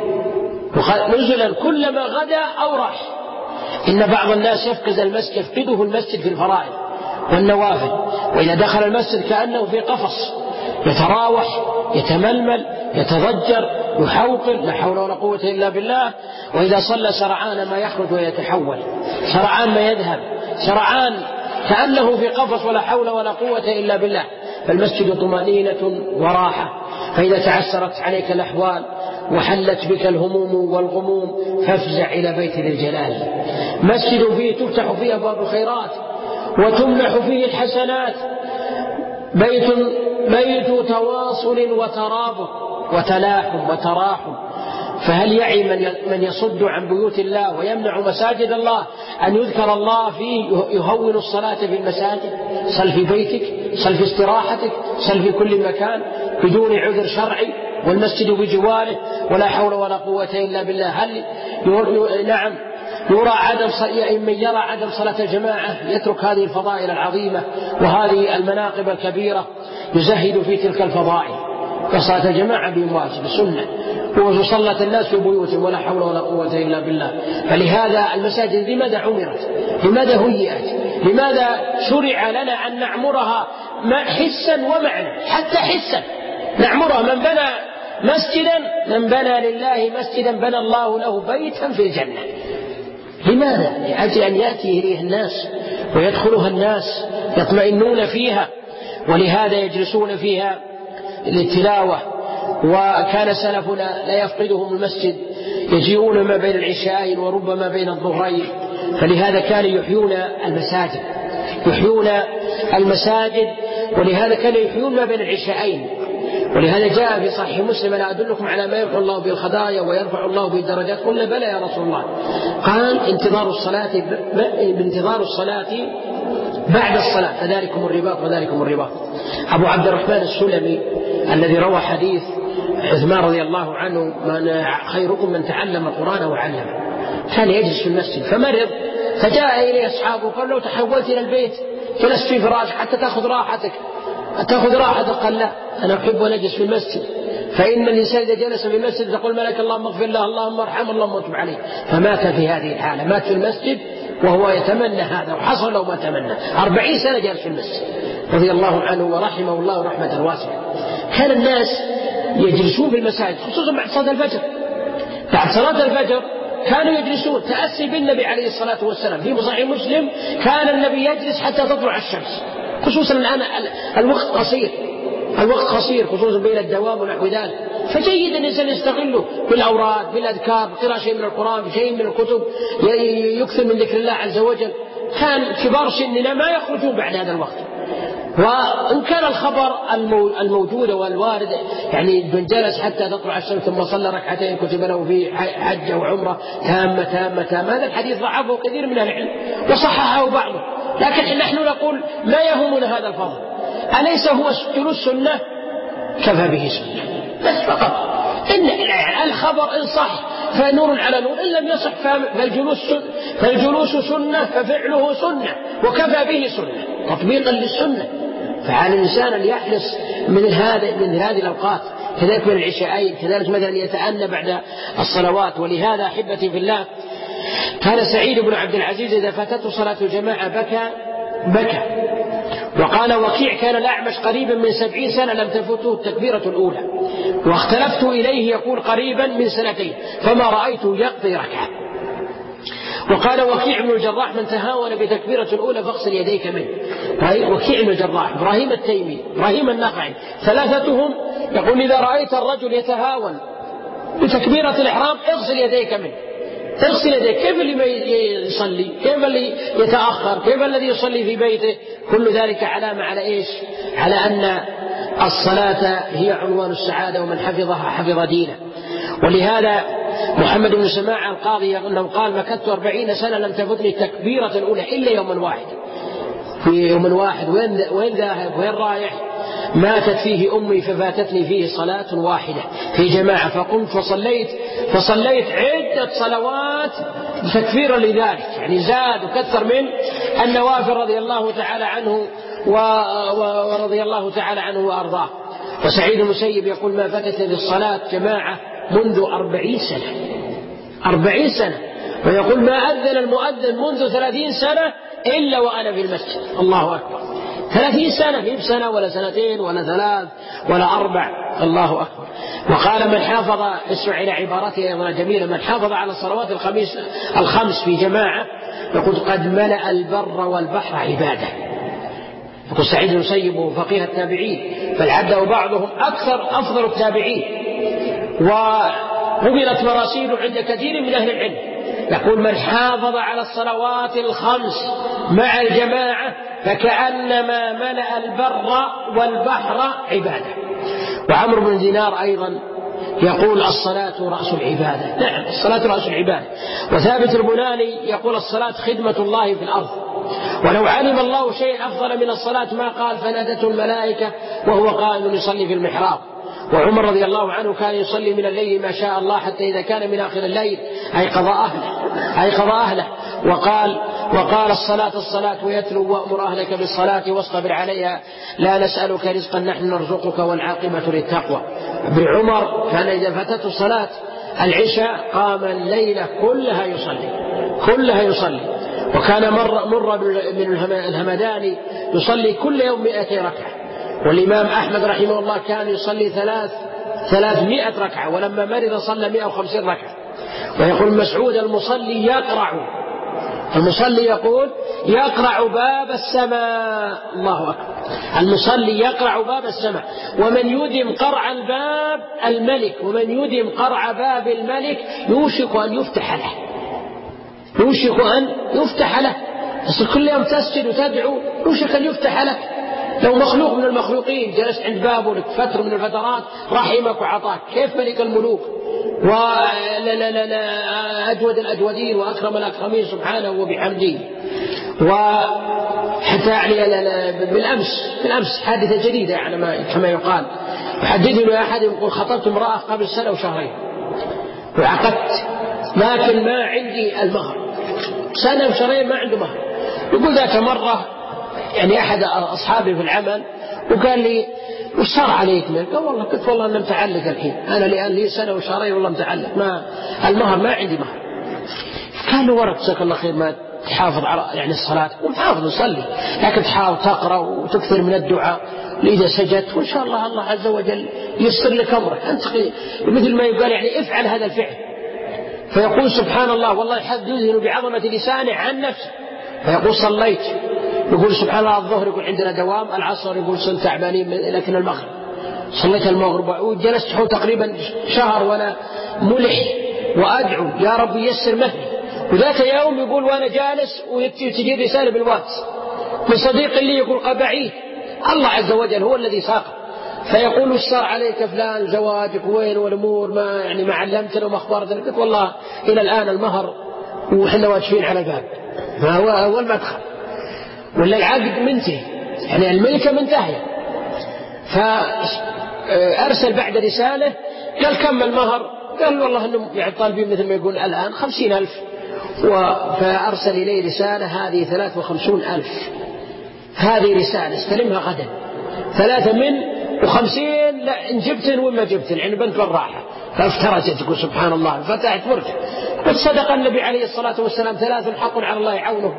Speaker 1: نزلا كلما غدا أو راح. إن بعض الناس يفقد المسجد يفقده المسجد في الفرائض والنوافل وإذا دخل المسجد كأنه في قفص يتراوح يتململ يتضجر يحوقل لا حول ولا قوة إلا بالله. وإذا صلى سرعان ما يخرج ويتحول سرعان ما يذهب سرعان كأنه في قفص ولا حول ولا قوة إلا بالله. فالمسجد طمأنينة وراحة. فإذا تعسرت عليك الأحوال وحلت بك الهموم والغموم فافزع إلى بيت ذي الجلال. مسجد فيه تفتح فيه أبواب الخيرات وتمنح فيه الحسنات بيت بيت تواصل وترابط وتلاحم وتراحم. فهل يعي من يصد عن بيوت الله ويمنع مساجد الله أن يذكر الله فيه يهون الصلاة في المساجد؟ صل في بيتك صل في استراحتك صل في كل مكان بدون عذر شرعي والمسجد بجواره ولا حول ولا قوة إلا بالله. هل نعم يرى عدم من يرى عدم صلاة الجماعة يترك هذه الفضائل العظيمة وهذه المناقب الكبيرة يزهد في تلك الفضائل. فصلاة الجماعة بواجب سنة وصلت الناس في بيوتهم ولا حول ولا قوة إلا بالله. فلهذا المساجد لماذا عمرت لماذا هيئت لماذا شرع لنا أن نعمرها حسا ومعنى حتى حسا نعمرها. من بنى مسجدا من بنى لله مسجدا بنى الله له بيتا في الجنة. لماذا؟ لأجل أن يأتي إليه الناس ويدخلها الناس يطمئنون فيها، ولهذا يجلسون فيها للتلاوة. وكان سلفنا لا يفقدهم المسجد، يجيئون ما بين العشاءين وربما بين الظهرين، فلهذا كانوا يحيون المساجد يحيون المساجد ولهذا كانوا يحيون ما بين العشاءين. ولهذا جاء في صحيح مسلم: ألا أدلكم على ما يمحو الله به الخطايا ويرفع الله به الدرجات؟ قلنا: بلى يا رسول الله. قال: انتظار الصلاة بانتظار الصلاة بعد الصلاة، فذلكم الرباط وذلكم الرباط. أبو عبد الرحمن السلمي الذي روى حديث عثمان رضي الله عنه: من خيركم من تعلم القرآن وعلمه، كان يجلس في المسجد فمرض، فجاء إليه أصحابه قال: لو تحولت إلى البيت جلست في فراش حتى تأخذ راحتك تأخذ راحتك. قال: لا، أنا أحب أن أجلس في المسجد، فإن الإنسان إذا جلس في المسجد تقول ملك: اللهم اغفر له، اللهم ارحمه، اللهم اتب عليه. فمات في هذه الحالة، مات في المسجد وهو يتمنى هذا، وحصل له ما تمنى. أربعين سنة جالس في المسجد رضي الله عنه ورحمه الله رحمة واسعة. كان الناس يجلسون في المساجد خصوصا بعد صلاة الفجر. بعد صلاة الفجر كانوا يجلسون تأسي بالنبي عليه الصلاة والسلام. في صحيح مسلم: كان النبي يجلس حتى تطلع الشمس، خصوصا الآن الوقت قصير الوقت قصير خصوصا بين الدوام ونحو ذلك، فجيد أن الإنسان يستغله بالأوراد بالأذكار، بقراءة شيء من القرآن، بشيء من الكتب، يكثر من ذكر الله عز وجل. كان كبار سننا ما يخرجون بعد هذا الوقت. وإن كان الخبر الموجود والوارد يعني من جلس حتى تطلع الشمس ثم صلى ركعتين كتب له في حجة وعمرة تامة تامة تامة، هذا الحديث ضعفه كثير من العلم وصححه بعضه، لكن نحن نقول ما يهمنا هذا الفضل. أليس هو جلوس سنة؟ كفى به سنة بس فقط. إن الخبر إن صح فنور على نور، إن لم يصح فالجلوس سنة، فالجلوس سنة ففعله سنة وكفى به سنة تطبيقا للسنة. فعلى الإنسان أن يحرص من هذا من هذه الأوقات، كذلك من العشاءين، كذلك مثلا يتأنى بعد الصلوات. ولهذا أحبتي في الله، كان سعيد بن عبد العزيز إذا فاتته صلاة الجماعة بكى بكى وقال وكيع: كان الأعمش قريبا من سبعين سنة لم تفته التكبيرة الأولى، واختلفت إليه يقول قريبا من سنتين فما رأيته يقضي ركعة. وقال وكيع بن الجراح: من تهاون بتكبيرة الأولى فاغسل يديك منه. وكيع بن الجراح، إبراهيم التيمي، إبراهيم النخعي، ثلاثتهم يقول: إذا رأيت الرجل يتهاون بتكبيرة الإحرام اغسل يديك منه. اغسل يديك. كيف اللي يصلي؟ كيف اللي يتأخر؟ كيف الذي يصلي في بيته؟ كل ذلك علامة على إيش؟ على أن الصلاة هي عنوان السعادة، ومن حفظها حفظ دينه. ولهذا محمد بن سماع القاضي أنه قال: مكثت أربعين سنة لم تفوتني التكبيرة الأولى إلا يوما واحد. في يوم واحد وين, وين ذاهب وين رايح؟ ماتت فيه أمي ففاتتني فيه صلاة واحدة في جماعة، فقمت فصليت فصليت عدة صلوات تكفيرا لذلك، يعني زاد وكثر من النوافل رضي الله تعالى عنه ورضي الله تعالى عنه وأرضاه. وسعيد المسيب يقول: ما فاتتني للصلاة جماعة منذ أربعين سنة أربعين سنة ويقول: ما أذن المؤذن منذ ثلاثين سنة إلا وأنا في المسجد. الله أكبر. ثلاثين سنة، في سنة ولا سنتين ولا ثلاث ولا أربع. الله أكبر. وقال: من حافظ، اسمع إلى عبارته أيضا جميلة: من حافظ على الصلوات الخميس الخمس في جماعة يقول قد ملأ البر والبحر عبادة. يقول سعيد المسيب فقيه التابعين، بل عده بعضهم أكثر أفضل التابعين، وقبلت مراسيله عند كثير من أهل العلم. يقول: من حافظ على الصلوات الخمس مع الجماعة فكأنما ملأ البر والبحر عبادة. وعمرو بن دينار أيضا يقول: الصلاة رأس العبادة. نعم، الصلاة رأس العبادة. وثابت البناني يقول: الصلاة خدمة الله في الأرض، ولو علم الله شيء أفضل من الصلاة ما قال فنادته الملائكة وهو قائم يصلي في المحراب. وعمر رضي الله عنه كان يصلي من الليل ما شاء الله حتى إذا كان من آخر الليل أيقظ أهله أيقظ أهله وقال وقال الصلاة الصلاة ويتلو: وأمر أهلك بالصلاة واصطبر عليها لا نسألك رزقا نحن نرزقك والعاقبة للتقوى. ابن عمر كان إذا فاتته صلاة العشاء قام الليلة كلها يصلي كلها يصلي وكان مر, مر من الهمداني يصلي كل يوم مئتي ركعة. والإمام أحمد رحمه الله كان يصلي ثلاث ثلاثمائة ركعة، ولما مرض صلى مئة وخمسين ركعة. ويقول مسعود: المصلي يقرع المصلي يقول يقرع باب السماء. الله أكبر. المصلي يقرع باب السماء. ومن يدم قرع الباب الملك، ومن يدم قرع باب الملك يوشك أن يفتح له، يوشك أن يفتح له. بس كل يوم تسجد وتدعو يوشك أن يفتح لك. لو مخلوق من المخلوقين جلست عند بابه لك فترة من الفترات رحمك وعطاك، كيف ملك الملوك ولا لا لا لا أجود الأجودين وأكرم الأكرمين سبحانه وبحمده. وحتى يعني بالأمس بالأمس حادثة جديدة يعني كما يقال، يحدثني أحد يقول خطبت امرأة قبل سنة وشهرين وعقدت لكن ما عندي المهر، سنة وشهرين ما عنده مهر. يقول ذات مرة يعني أحد أصحابي في العمل وقال لي وش صار عليك؟ قال والله قلت والله أنا متعلق الحين، أنا الآن لي سنة وشهرين والله متعلق، ما المهر ما عندي مهر. قال له ورد جزاك الله خير ما تحافظ على يعني الصلاة، ومحافظ نصلي لكن تحاول تقرأ وتكثر من الدعاء إذا سجدت، وإن شاء الله الله عز وجل يسر لك أمرك. أنت مثل ما يقال يعني افعل هذا الفعل. فيقول سبحان الله والله حد يذهل بعظمة لسانه عن نفسه، فيقول صليت، يقول سبحان الله الظهر يقول عندنا دوام، العصر يقول صرت تعبانين لكن المغرب صليت المغرب وجلست حول تقريبا شهر وأنا ملح وأدعو يا رب يسر مهلي. وذات يوم يقول وأنا جالس وتجي رسالة بالواتس من صديق لي يقول قبعيد، الله عز وجل هو الذي ساقه، فيقول وش صار عليك فلان زواجك وين والأمور ما يعني ما علمتنا وما أخبرتنا. قلت والله إلى الآن المهر وحنا واقفين على الباب، ما هو هو المدخل ولا العقد منتهي يعني الملكة منتهية. فأرسل بعد رسالة قال كم المهر؟ قال والله إنهم يعني طالبين مثل ما يقول الآن خمسين ألف. فأرسل إليه رسالة هذه ثلاث وخمسون ألف، هذه رسالة استلمها غدا، ثلاثة من وخمسين لا إن جبتن وما جبتن يعني بنت الراحة. فافترجت تقول سبحان الله فتحت مرجع. قد صدق النبي عليه الصلاة والسلام ثلاث حق على الله عونه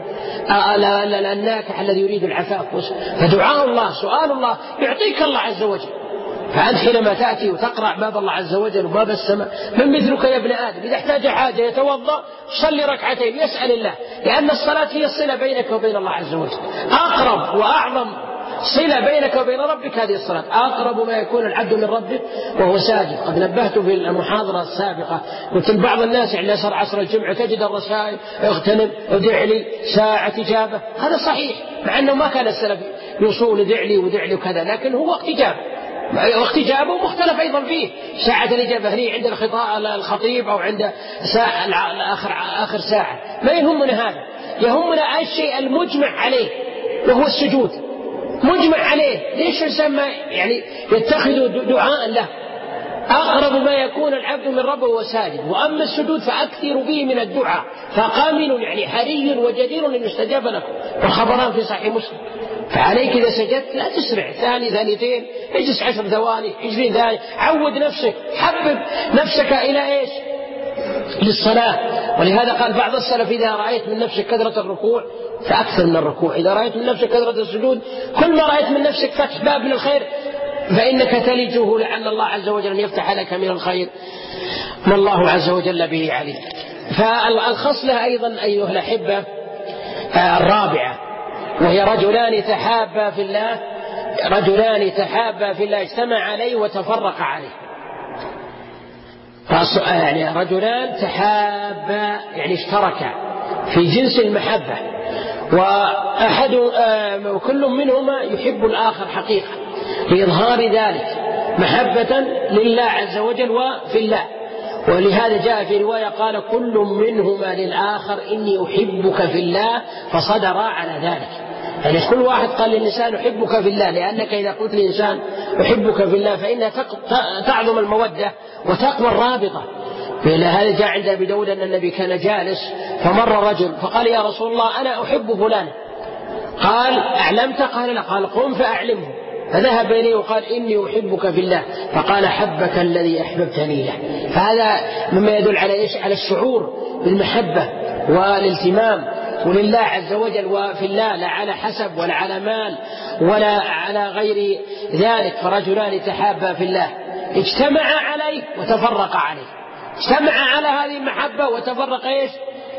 Speaker 1: الناكح الذي يريد العفاف. فدعاء الله سؤال الله يعطيك الله عز وجل. فأنت حينما تأتي وتقرأ باب الله عز وجل وباب السماء من مثلك يا ابن آدم إذا احتاج حاجة يتوضأ صلي ركعتين يسأل الله، لأن الصلاة هي الصلة بينك وبين الله عز وجل. أقرب وأعظم صلة بينك وبين ربك هذه الصلاة، أقرب ما يكون العبد من ربه وهو ساجد. قد نبهت في المحاضرة السابقة قلت لبعض الناس عند صار عصر الجمعة تجد الرسائل اغتنم ادع لي ساعة إجابة، هذا صحيح مع أنه ما كان السلف يوصول ادع لي وادع لي وكذا، لكن هو وقت إجابة، وقت إجابة مختلف أيضا فيه. ساعة الإجابة هني عند الخطيب أو عند ساعة آخر آخر ساعة، ما يهمنا هذا، يهمنا الشيء المجمع عليه وهو السجود، مجمع عليه. ليش الإنسان ما يعني يتخذ دعاء له؟ أقرب ما يكون العبد من ربه وهو ساجد، وأما السجود فأكثر به من الدعاء، فقامل يعني حري وجدير أن يستجاب لكم، والخبران في صحيح مسلم. فعليك إذا سجدت لا تسرع، ثاني ثانيتين اجلس عشر ثواني عشرين ثانية، عود نفسك، حبب نفسك إلى إيش؟ للصلاة. ولهذا قال بعض السلف إذا رأيت من نفسك كثرة الركوع فأكثر من الركوع، إذا رأيت من نفسك كثرة السجود كل ما رأيت من نفسك فتح باب من الخير فإنك تلجه لعل الله عز وجل أن يفتح لك من الخير ما الله عز وجل به عليم. فالخصلة أيضا أيها الأحبة الرابعة وهي رجلان تحابا في الله، رجلان تحابا في الله اجتمع عليه وتفرق عليه. يعني رجلان تحابا يعني اشتركا في جنس المحبة، وأحد وكل منهما يحب الآخر حقيقة لإظهار ذلك محبة لله عز وجل وفي الله. ولهذا جاء في رواية قال كل منهما للآخر إني أحبك في الله فصدر على ذلك. يعني كل واحد قال للإنسان أحبك في الله، لأنك إذا قلت للإنسان أحبك في الله فإنها تعظم المودة وتقوى الرابطة. فلهذا جاء عند أبي داود أن النبي كان جالس فمر رجل فقال يا رسول الله أنا أحب فلان، قال أعلمت؟ قال لا، قال قم فأعلمه. فذهب إليه وقال إني أحبك في الله، فقال حبك الذي أحببتني له. فهذا مما يدل على إيش؟ على الشعور بالمحبة والالتمام ولله عز وجل وفي الله، لا على حسب ولا على مال ولا على غير ذلك. فرجلان تحابا في الله اجتمع عليه وتفرق عليه، اجتمع على هذه المحبة وتفرق إيش؟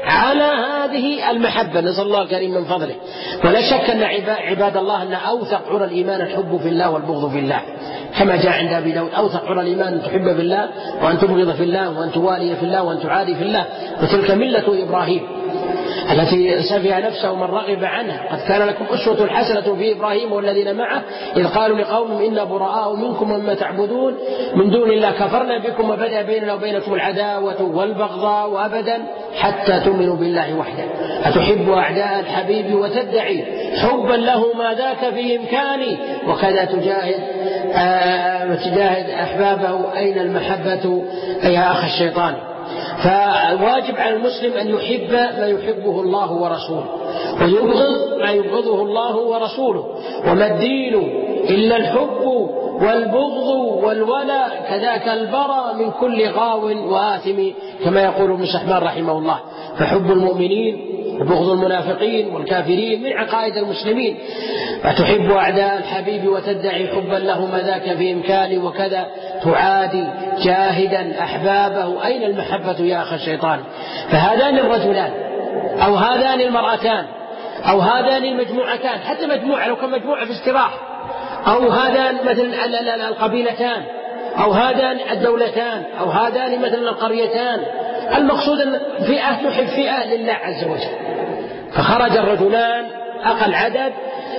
Speaker 1: على هذه المحبة، نسأل الله الكريم من فضله. ولا شك أن عباد الله أن أوثق عرى الإيمان الحب في الله والبغض في الله، كما جاء عند أبي داود: أوثق عرى الإيمان أن تحب في الله وأن تبغض في الله وأن توالي في الله وأن تعادي في الله، وتلك ملة إبراهيم التي سفه نفسه من رغب عنها. قد كان لكم أسوة حسنة في إبراهيم والذين معه إذ قالوا لقومهم إنا براء منكم ومما تعبدون من دون الله كفرنا بكم وبدأ بيننا وبينكم العداوة والبغضاء أبدا حتى تؤمنوا بالله وحده أتحب أعداء الحبيب وتدعي حبا له ما ذاك في إمكاني وكذا تجاهد آه تجاهد أحبابه أين المحبة يا أخ الشيطان. فالواجب على المسلم أن يحب ما يحبه الله ورسوله ويبغض ما يبغضه الله ورسوله، وما الدين إلا الحب والبغض والولاء كذاك البراء من كل غاو وآثم كما يقول ابن سحمان رحمه الله. فحب المؤمنين وبغض المنافقين والكافرين من عقائد المسلمين. فتحب أعداء الحبيب وتدعي حبا له ما ذاك في إمكاني وكذا تعادي جاهدا أحبابه أين المحبة يا أخ الشيطان. فهذان الرجلان أو هذان المرأتان أو هذان المجموعتان، حتى مجموعة لو كان مجموعة في استراحة، أو هذان مثلا القبيلتان أو هذان الدولتان أو هذان مثلا القريتان، المقصود أن فئة تحب فئة لله عز وجل، فخرج الرجلان أقل عدد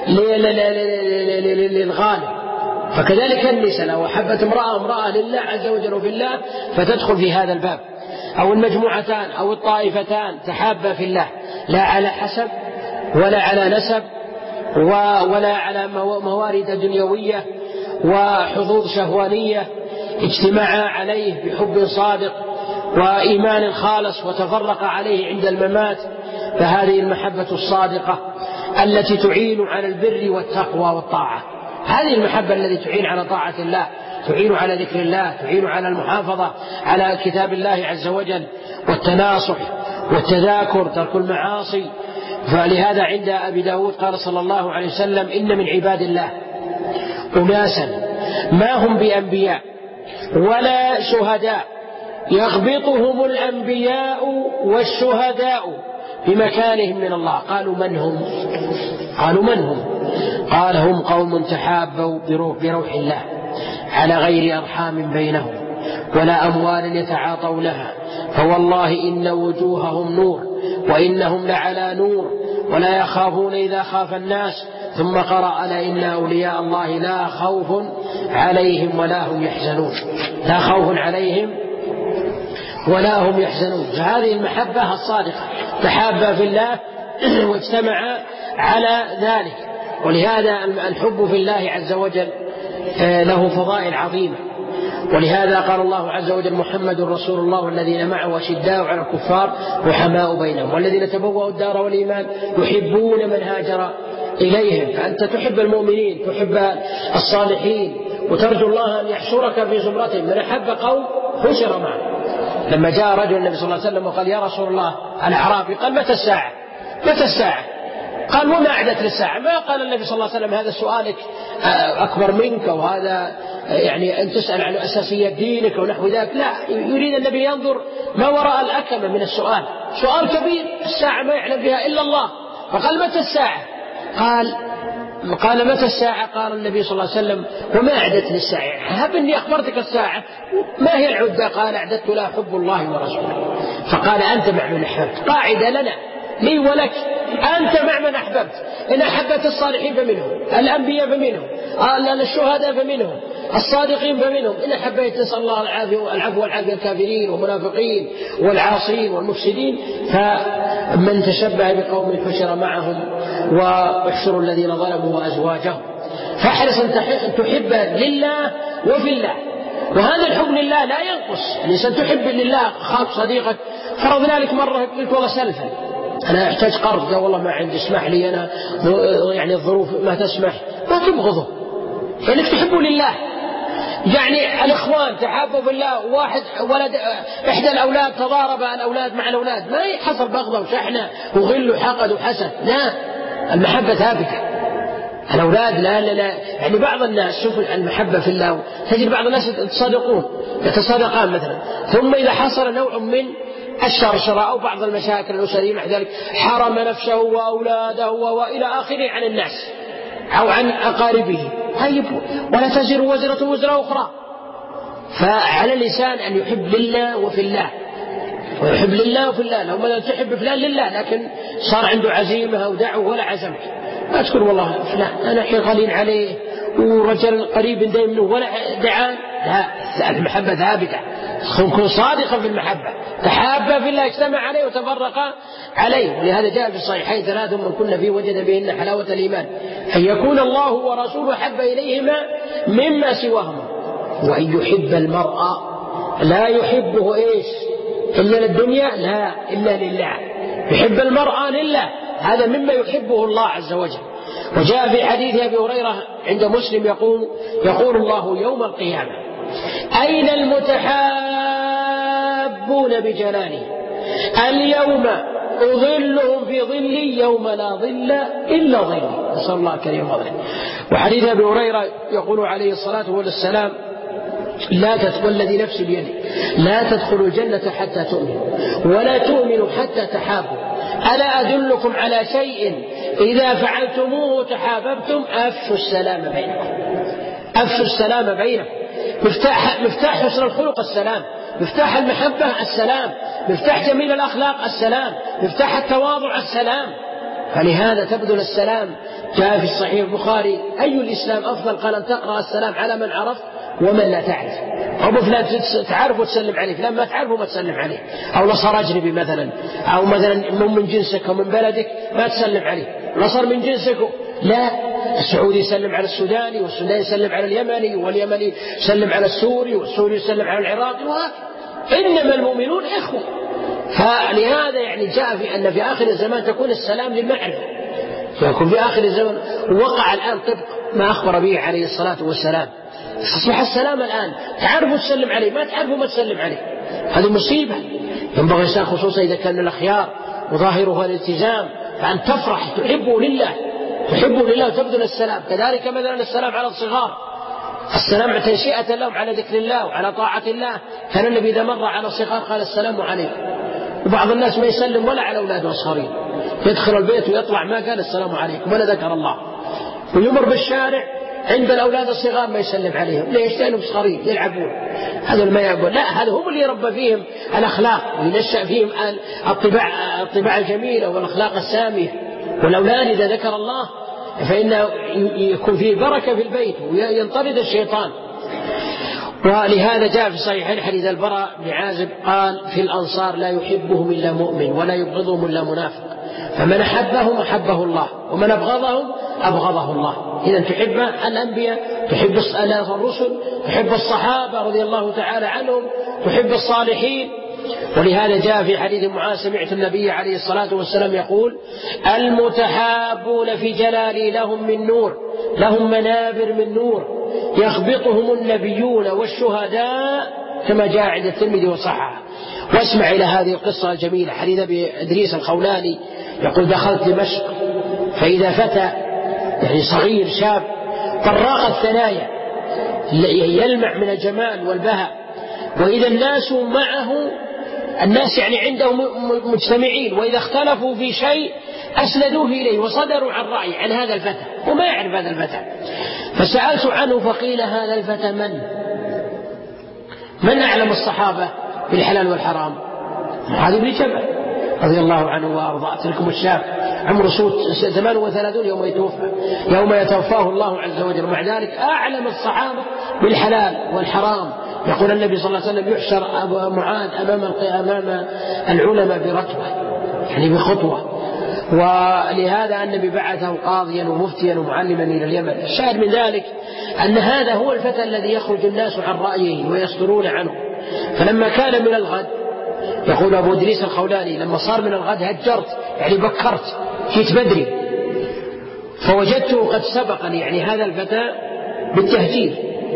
Speaker 1: للغالب. فكذلك النساء لو أحبت امرأة امرأة لله عز وجل وفي الله فتدخل في هذا الباب، أو المجموعتان أو الطائفتان تحابا في الله لا على حسب ولا على نسب ولا على موارد دنيوية وحظوظ شهوانية، اجتمعا عليه بحب صادق وإيمان خالص وتفرق عليه عند الممات. فهذه المحبة الصادقة التي تعين على البر والتقوى والطاعة، هذه المحبة التي تعين على طاعة الله، تعين على ذكر الله، تعين على المحافظة على كتاب الله عز وجل والتناصح والتذاكر، ترك المعاصي. فلهذا عند أبي داود قال صلى الله عليه وسلم: إن من عباد الله أناسا ما هم بأنبياء ولا شهداء يغبطهم الأنبياء والشهداء بمكانهم من الله. قالوا من هم؟ قالوا من هم؟ قال: هم قوم تحابوا بروح, بروح الله على غير أرحام بينهم ولا أموال يتعاطونها، فوالله إن وجوههم نور وإنهم لعلى نور ولا يخافون إذا خاف الناس. ثم قرأ: ألا إن أولياء الله لا خوف عليهم ولا هم يحزنون، لا خوف عليهم ولا هم يحزنون. فهذه المحبة الصادقة تحابا في الله واجتمع على ذلك. ولهذا الحب في الله عز وجل له فضائل عظيمة، ولهذا قال الله عز وجل: محمد رسول الله والذين معه أشداء على الكفار رحماء بينهم والذين تبوأوا الدار والإيمان يحبون من هاجر إليهم. فأنت تحب المؤمنين، تحب الصالحين، وترجو الله أن يحشرك في زمرتهم. من أحب قوم حشر معه. لما جاء رجل النبي صلى الله عليه وسلم وقال: يا رسول الله الأعرابي، قال: متى الساعة؟ متى الساعة؟ قال: وما أعدت للساعة؟ ما قال النبي صلى الله عليه وسلم: هذا سؤالك أكبر منك، وهذا يعني أن تسأل عن أساسيات دينك ونحو ذلك. لا، يريد النبي ينظر ما وراء الأكمة من السؤال، سؤال كبير الساعة ما يعلم بها إلا الله. فقال: متى الساعة؟ قال قال متى الساعة؟ قال النبي صلى الله عليه وسلم: وما أعدت للساعة؟ هب إني أخبرتك الساعة، ما هي العدة؟ قال: أعددت لها حب الله ورسوله. فقال: أنت مع من أحببت. قاعدة لنا لي ولك، أنت مع من أحببت. إن أحبت الصالحين فمنهم، الأنبياء فمنهم، الشهداء فمنهم، الصادقين فمنهم. إن حبيت نسأل الله العفو والعافية الكافرين والمنافقين والعاصين والمفسدين. فمن تشبه بقوم حشر معهم واحشروا الذين ظلموا وأزواجهم. فاحرص أن تحب لله وفي الله، وهذا الحب لله لا ينقص. الإنسان تحب لله خاف صديقك، فرضنا لك مرة قلت والله سلفا أنا أحتاج قرض، قال والله ما عندي اسمح لي أنا يعني الظروف ما تسمح، ما تبغضه لأنك تحبه لله. يعني الإخوان تحابوا بالله، واحد ولد إحدى الأولاد تضارب الأولاد مع الأولاد، ما حصل بغضة وشحنة وغل وحقد وحسد، لا، المحبة ثابتة. الأولاد لا لا لا يعني بعض الناس شوف المحبة في الله، تجد بعض الناس يتصادقون يتصادقان مثلا، ثم إذا حصل نوع من الشرشرة أو بعض المشاكل الأسرية مع ذلك حرم نفسه وأولاده وإلى آخره عن الناس أو عن أقاربه. طيب ولا تزر وزرة وزر أخرى. فعلى الإنسان أن يحب لله وفي الله، ويحب لله وفي الله. لو ما تحب فلان لله لكن صار عنده عزيمة أو دعوة ولا عزمت، ما تقول والله فلان أنا حين غلين عليه ورجل قريب دائما منه ولا دعان. لا، المحبة ثابتة. كن صادقا في المحبة، تحابا في الله اجتمع عليه وتفرقا عليه. ولهذا جاء في الصحيحين ثلاث من كن فيه وجد بهن حلاوة الإيمان: أن يكون الله ورسوله أحب إليهما مما سواهما، وأن يحب المرء لا يحبه إيش إلا للدنيا، لا إلا لله. يحب المرء لله، هذا مما يحبه الله عز وجل. وجاء في حديث أبي هريرة عند مسلم يقول يقول الله يوم القيامة: أين المتحابون بجلالي؟ اليوم أظلهم في ظلي يوم لا ظل إلا ظلي. نسأل الله الكريم فضله. وحديث أبي هريرة يقول عليه الصلاة والسلام: لا تدخل الذي نفسي بيده لا تدخلوا الجنة حتى تؤمنوا ولا تؤمنوا حتى تحابوا. ألا أدلكم على شيء إذا فعلتموه تحاببتم؟ أفشوا السلام بينكم. أفشوا السلام بينكم. مفتاح مفتاح حسن الخلق السلام، مفتاح المحبة السلام، مفتاح جميل الأخلاق السلام، مفتاح التواضع السلام. فلهذا تبذل السلام. جاء في الصحيح البخاري: أي الإسلام أفضل؟ قال: أن تقرأ السلام على من عرفت ومن لا تعرف. أو فلان تعرف وتسلم عليه، فلان ما تعرفه ما تسلم عليه. أو نصر أجنبي مثلا، أو مثلا من جنسك ومن بلدك ما تسلم عليه. نصر من جنسك لا، السعودي يسلم على السوداني، والسوداني يسلم على اليمني، واليمني يسلم على السوري، والسوري يسلم على العراقي، وهكذا. إنما المؤمنون إخوة. فلهذا يعني جاء في أن في آخر الزمان تكون السلام للمعرفة، يكون في آخر الزمان. ووقع الآن طبق ما أخبر به عليه الصلاة والسلام. أصبح السلام الآن تعرفوا تسلم عليه، ما تعرفوا ما تسلم عليه. هذه مصيبة. ينبغي الإنسان خصوصا إذا كان الأخيار وظاهرها الالتزام فأن تفرح تحبه لله، تحبه لله وتبذل السلام. كذلك مثلا السلام على الصغار، السلام تنشئة لهم على ذكر الله وعلى طاعة الله. كان النبي إذا مر على الصغار قال: السلام عليكم. وبعض الناس ما يسلم ولا على أولاده الصغيرين، يدخل البيت ويطلع ما قال السلام عليكم ولا ذكر الله. ويمر بالشارع عند الأولاد الصغار ما يسلم عليهم. ليش؟ لأنهم صغيرين يلعبون. هذا ما يعبون، لا، هذا هم اللي يربى فيهم الأخلاق وينشأ فيهم الطباع الطباع الجميلة والأخلاق السامية. والأولاد إذا ذكر الله فإنه يكون فيه بركة في البيت وينطرد الشيطان. ولهذا جاء في صحيحين حديث البراء بن عازب قال: في الأنصار لا يحبهم إلا مؤمن ولا يبغضهم إلا منافق، فمن أحبهم أحبه الله ومن أبغضهم أبغضه الله. إذا تحب الأنبياء، تحب الرسل، تحب الصحابة رضي الله تعالى عنهم، تحب الصالحين. ولهذا جاء في حديث معاذ: سمعت النبي عليه الصلاة والسلام يقول: المتحابون في جلالي لهم من نور، لهم منابر من نور يخبطهم النبيون والشهداء، كما جاء عند الترمذي وصححه. واسمع إلى هذه القصة الجميلة. حديث أبي إدريس الخولاني يقول: دخلت دمشق فإذا فتى يعني صغير شاب طراق الثنايا يلمع من الجمال والبهاء، وإذا الناس معه، الناس يعني عندهم مجتمعين، وإذا اختلفوا في شيء أسندوه إليه وصدروا عن رأي عن هذا الفتى، وما يعرف هذا الفتى. فسألت عنه فقيل: هذا الفتى من؟ من أعلم الصحابة بالحلال والحرام؟ معاذ بن جبل رضي الله عنه وأرضاه. تلكم الشاب عمره ثمان وثلاثون يوم يتوفى، يوم يتوفاه الله عز وجل، ومع ذلك أعلم الصحابة بالحلال والحرام. يقول النبي صلى الله عليه وسلم: يحشر أبو معاذ أمام أمام العلماء برتوة، يعني بخطوة. ولهذا النبي بعثه قاضيا ومفتيا ومعلما إلى اليمن. الشاهد من ذلك أن هذا هو الفتى الذي يخرج الناس عن رأيه ويصدرون عنه. فلما كان من الغد، يقول أبو إدريس الخولاني: لما صار من الغد هجرت، يعني بكرت، جيت بدري، فوجدته قد سبقني، يعني هذا الفتى بالتهجير،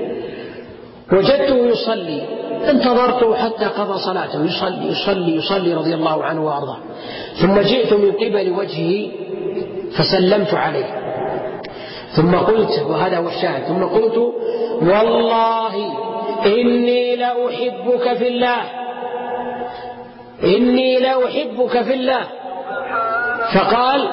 Speaker 1: وجدته يصلي، انتظرته حتى قضى صلاته يصلي يصلي يصلي رضي الله عنه وأرضاه. ثم جئت من قبل وجهه فسلمت عليه، ثم قلت، وهذا هو الشاهد، ثم قلت: والله إني لأحبك في الله إني لا أحبك في الله. فقال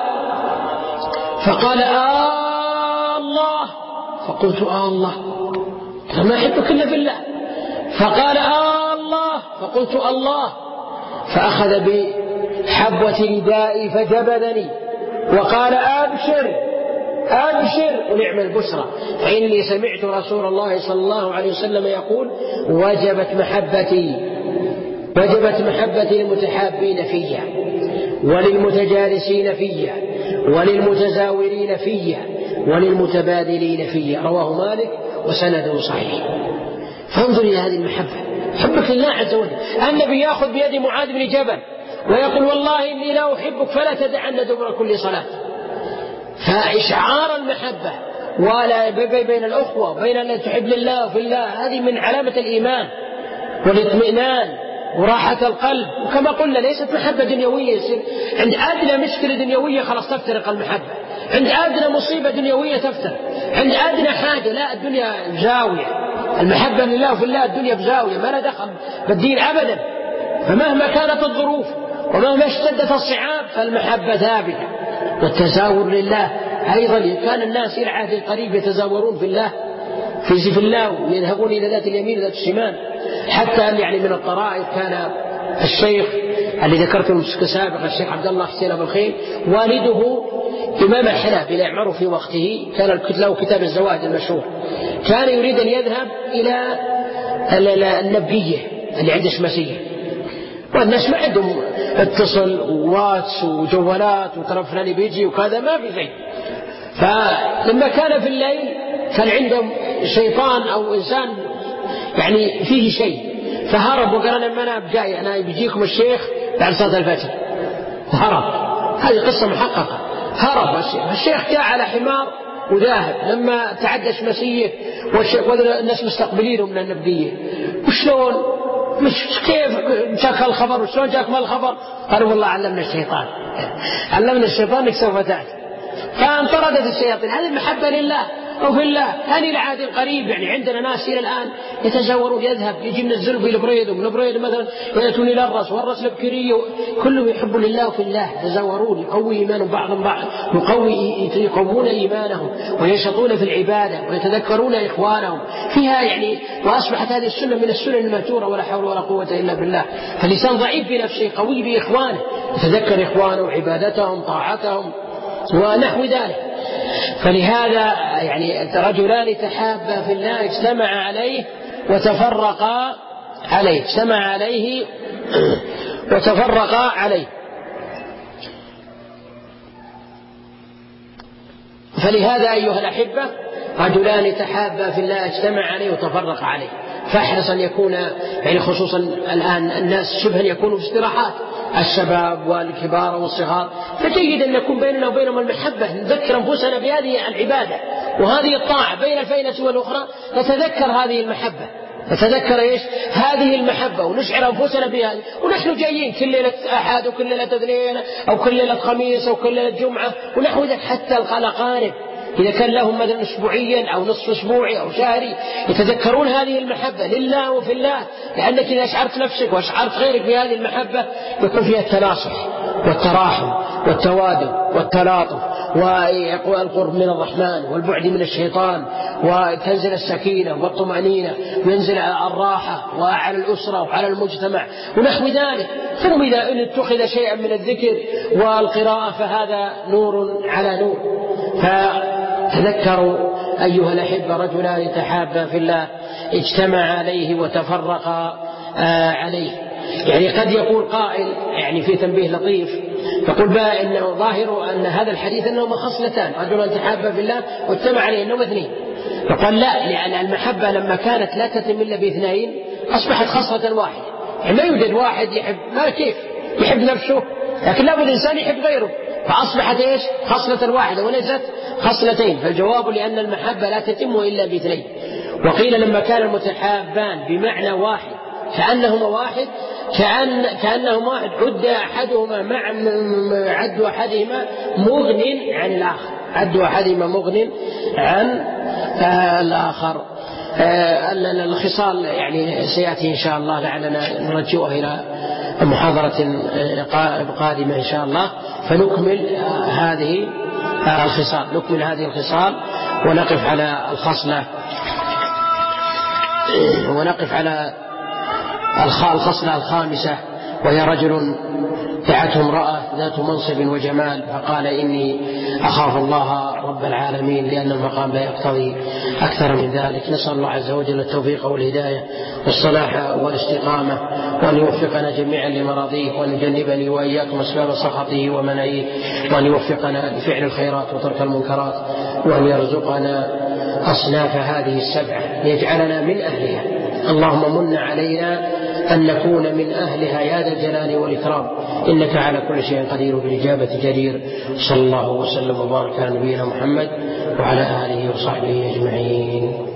Speaker 1: فقال آه الله. فقلت آه الله، ما أحبك إلا في الله. فقال آه الله. فقلت الله. فأخذ بحبوة ردائي فجبذني وقال أبشر أبشر ونعم البشرى، فإني سمعت رسول الله صلى الله عليه وسلم يقول وجبت محبتي وجبت محبتي للمتحابين فيها وللمتجالسين فيها وللمتزاورين فيها وللمتبادلين فيها. رواه مالك وسنده صحيح. فانظر إلى هذه المحبة، حبك لله عز وجل. النبي يأخذ بيد معاذ بن جبل ويقول والله إني لا أحبك فلا تدعن دبر كل صلاة. فإشعار المحبة ولا بين الأخوة بين أن تحب لله وفي الله، هذه من علامة الإيمان والاطمئنان وراحة القلب. وكما قلنا ليست محبة دنيوية، عند أدنى مشكلة دنيوية خلاص تفترق المحبة، عند أدنى مصيبة دنيوية تفترق، عند أدنى حاجة لا، الدنيا زاوية. المحبة لله وفي الله الدنيا بزاوية، ما لا دخل بالدين أبدا. فمهما كانت الظروف ومهما اشتدت الصعاب فالمحبة ثابتة. والتزاور لله أيضا، كان الناس إلى عهد قريب يتزاورون في الله في زف الله ويذهبون إلى ذات اليمين وذات الشمال. حتى يعني من الطرائف كان الشيخ اللي ذكرته سابقا الشيخ عبد الله حسين أبو الخيل والده إمام الحنابلة يعمر في وقته، كان له كتاب الزواج المشهور، كان يريد أن يذهب إلى النبية اللي عند شمسية، والناس ما عندهم اتصل وواتس وجوالات وترى فلان بيجي وكذا، ما في شيء. فلما كان في الليل كان عندهم شيطان أو إنسان يعني فيه شيء، فهرب وقال لما أنا جاي أنا بيجيكم الشيخ بعد صلاة الفجر، وهرب. هذه قصة محققة. هرب الشيخ، الشيخ جاء على حمار وذاهب. لما تعدى شمسية والناس مستقبلينه من النبدية، وشلون مش كيف جاك الخبر وشلون جاك ما الخبر؟ قالوا والله علمنا الشيطان علمنا الشيطان انك سوف تأتي. فانطردت الشياطين. هذه المحبة لله وفي الله. هذه العهد القريب، يعني عندنا ناس إلى الآن يتزاورون، يذهب يجي من الزلف إلى بريد ومن بريد مثلا يأتون إلى الرأس والرأس البكرية، كلهم يحبوا لله وفي الله، يتزاورون، يقوي إيمانهم بعضهم بعض، يقوي يقوون إيمانهم وينشطون في العبادة ويتذكرون إخوانهم فيها يعني. وأصبحت هذه السنة من السنن المهجورة، ولا حول ولا قوة إلا بالله. فالإنسان ضعيف بنفسه قوي بإخوانه، يتذكر إخوانه وعبادتهم طاعتهم ونحو ذلك. فلهذا يعني رجلان تحابا في الله اجتمع عليه وتفرقا عليه اجتمع عليه وتفرقا عليه. فلهذا أيها الأحبة رجلان تحابا في الله اجتمع عليه وتفرق عليه. فاحرص أن يكون يعني خصوصا الآن الناس شبه يكونوا في استراحات، الشباب والكبار والصغار، فجيد أن يكون بيننا وبينهم المحبة، نذكر أنفسنا بهذه العبادة وهذه الطاعة بين الفينة والأخرى، نتذكر هذه المحبة، نتذكر إيش هذه المحبة ونشعر أنفسنا بها. ونحن جايين كل ليلة أحد وكل ليلة اثنين أو كل ليلة خميس أو كل ليلة جمعة ونحو ذلك، حتى الأقارب إذا كان لهم مثلا أسبوعيا أو نصف أسبوعي أو شهري يتذكرون هذه المحبة لله وفي الله، لأنك إذا أشعرت نفسك وأشعرت غيرك بهذه المحبة يكون فيها التناصح والتراحم والتوادد والتلاطف والقرب من الرحمن والبعد من الشيطان، وتنزل السكينة والطمأنينة وينزل الراحة وعلى الأسرة وعلى المجتمع ونحو ذلك. ثم إذا اتخذ شيئا من الذكر والقراءة فهذا نور على نور. فتذكروا أيها الأحبة رجلان تحابا في الله اجتمع عليه وتفرقا عليه. يعني قد يقول قائل يعني في تنبيه لطيف يقول بقى إنه ظاهر أن هذا الحديث أنهما خصلتان، رجلان تحابا في الله واجتمع عليه أنهما اثنين. يقول لا، لأن المحبة لما كانت لا تتم إلا باثنين أصبحت خصلة واحدة. يعني ما يوجد واحد يحب ما كيف يحب نفسه، لكن لابد الإنسان يحب غيره، فأصبحت إيش خصلة واحدة وليست خصلتين. فالجواب لأن المحبة لا تتم إلا باثنين. وقيل لما كان المتحابان بمعنى واحد كأنهما واحد كأن كأنهما واحد عد أحدهما مع عد أحدهما مغن عن الآخر عد أحدهما مغن عن آه الآخر. آه الخصال يعني سيأتي إن شاء الله، لعلنا نرجعه إلى محاضرة قادمة إن شاء الله، فنكمل هذه الخصال نكمل هذه الخصال ونقف على الخصلة ونقف على الخصلة الخامسة، وهي رجل دعته امرأة ذات منصب وجمال فقال إني أخاف الله رب العالمين لأن المقام لا يقتضي أكثر من ذلك. نسأل الله عز وجل التوفيق والهداية والصلاح والاستقامة، وأن يوفقنا جميعا لمراضيه، وأن يجنبني وإياكم أسباب سخطه ومنعيه، وأن يوفقنا لفعل الخيرات وترك المنكرات، وأن يرزقنا أصناف هذه السبعة ليجعلنا من أهلها. اللهم من علينا أن نكون من أهلها يا ذا الجلال والإكرام، إنك على كل شيء قدير بالإجابة جدير. صلى الله وسلم وبارك على نبينا محمد وعلى آله وصحبه أجمعين.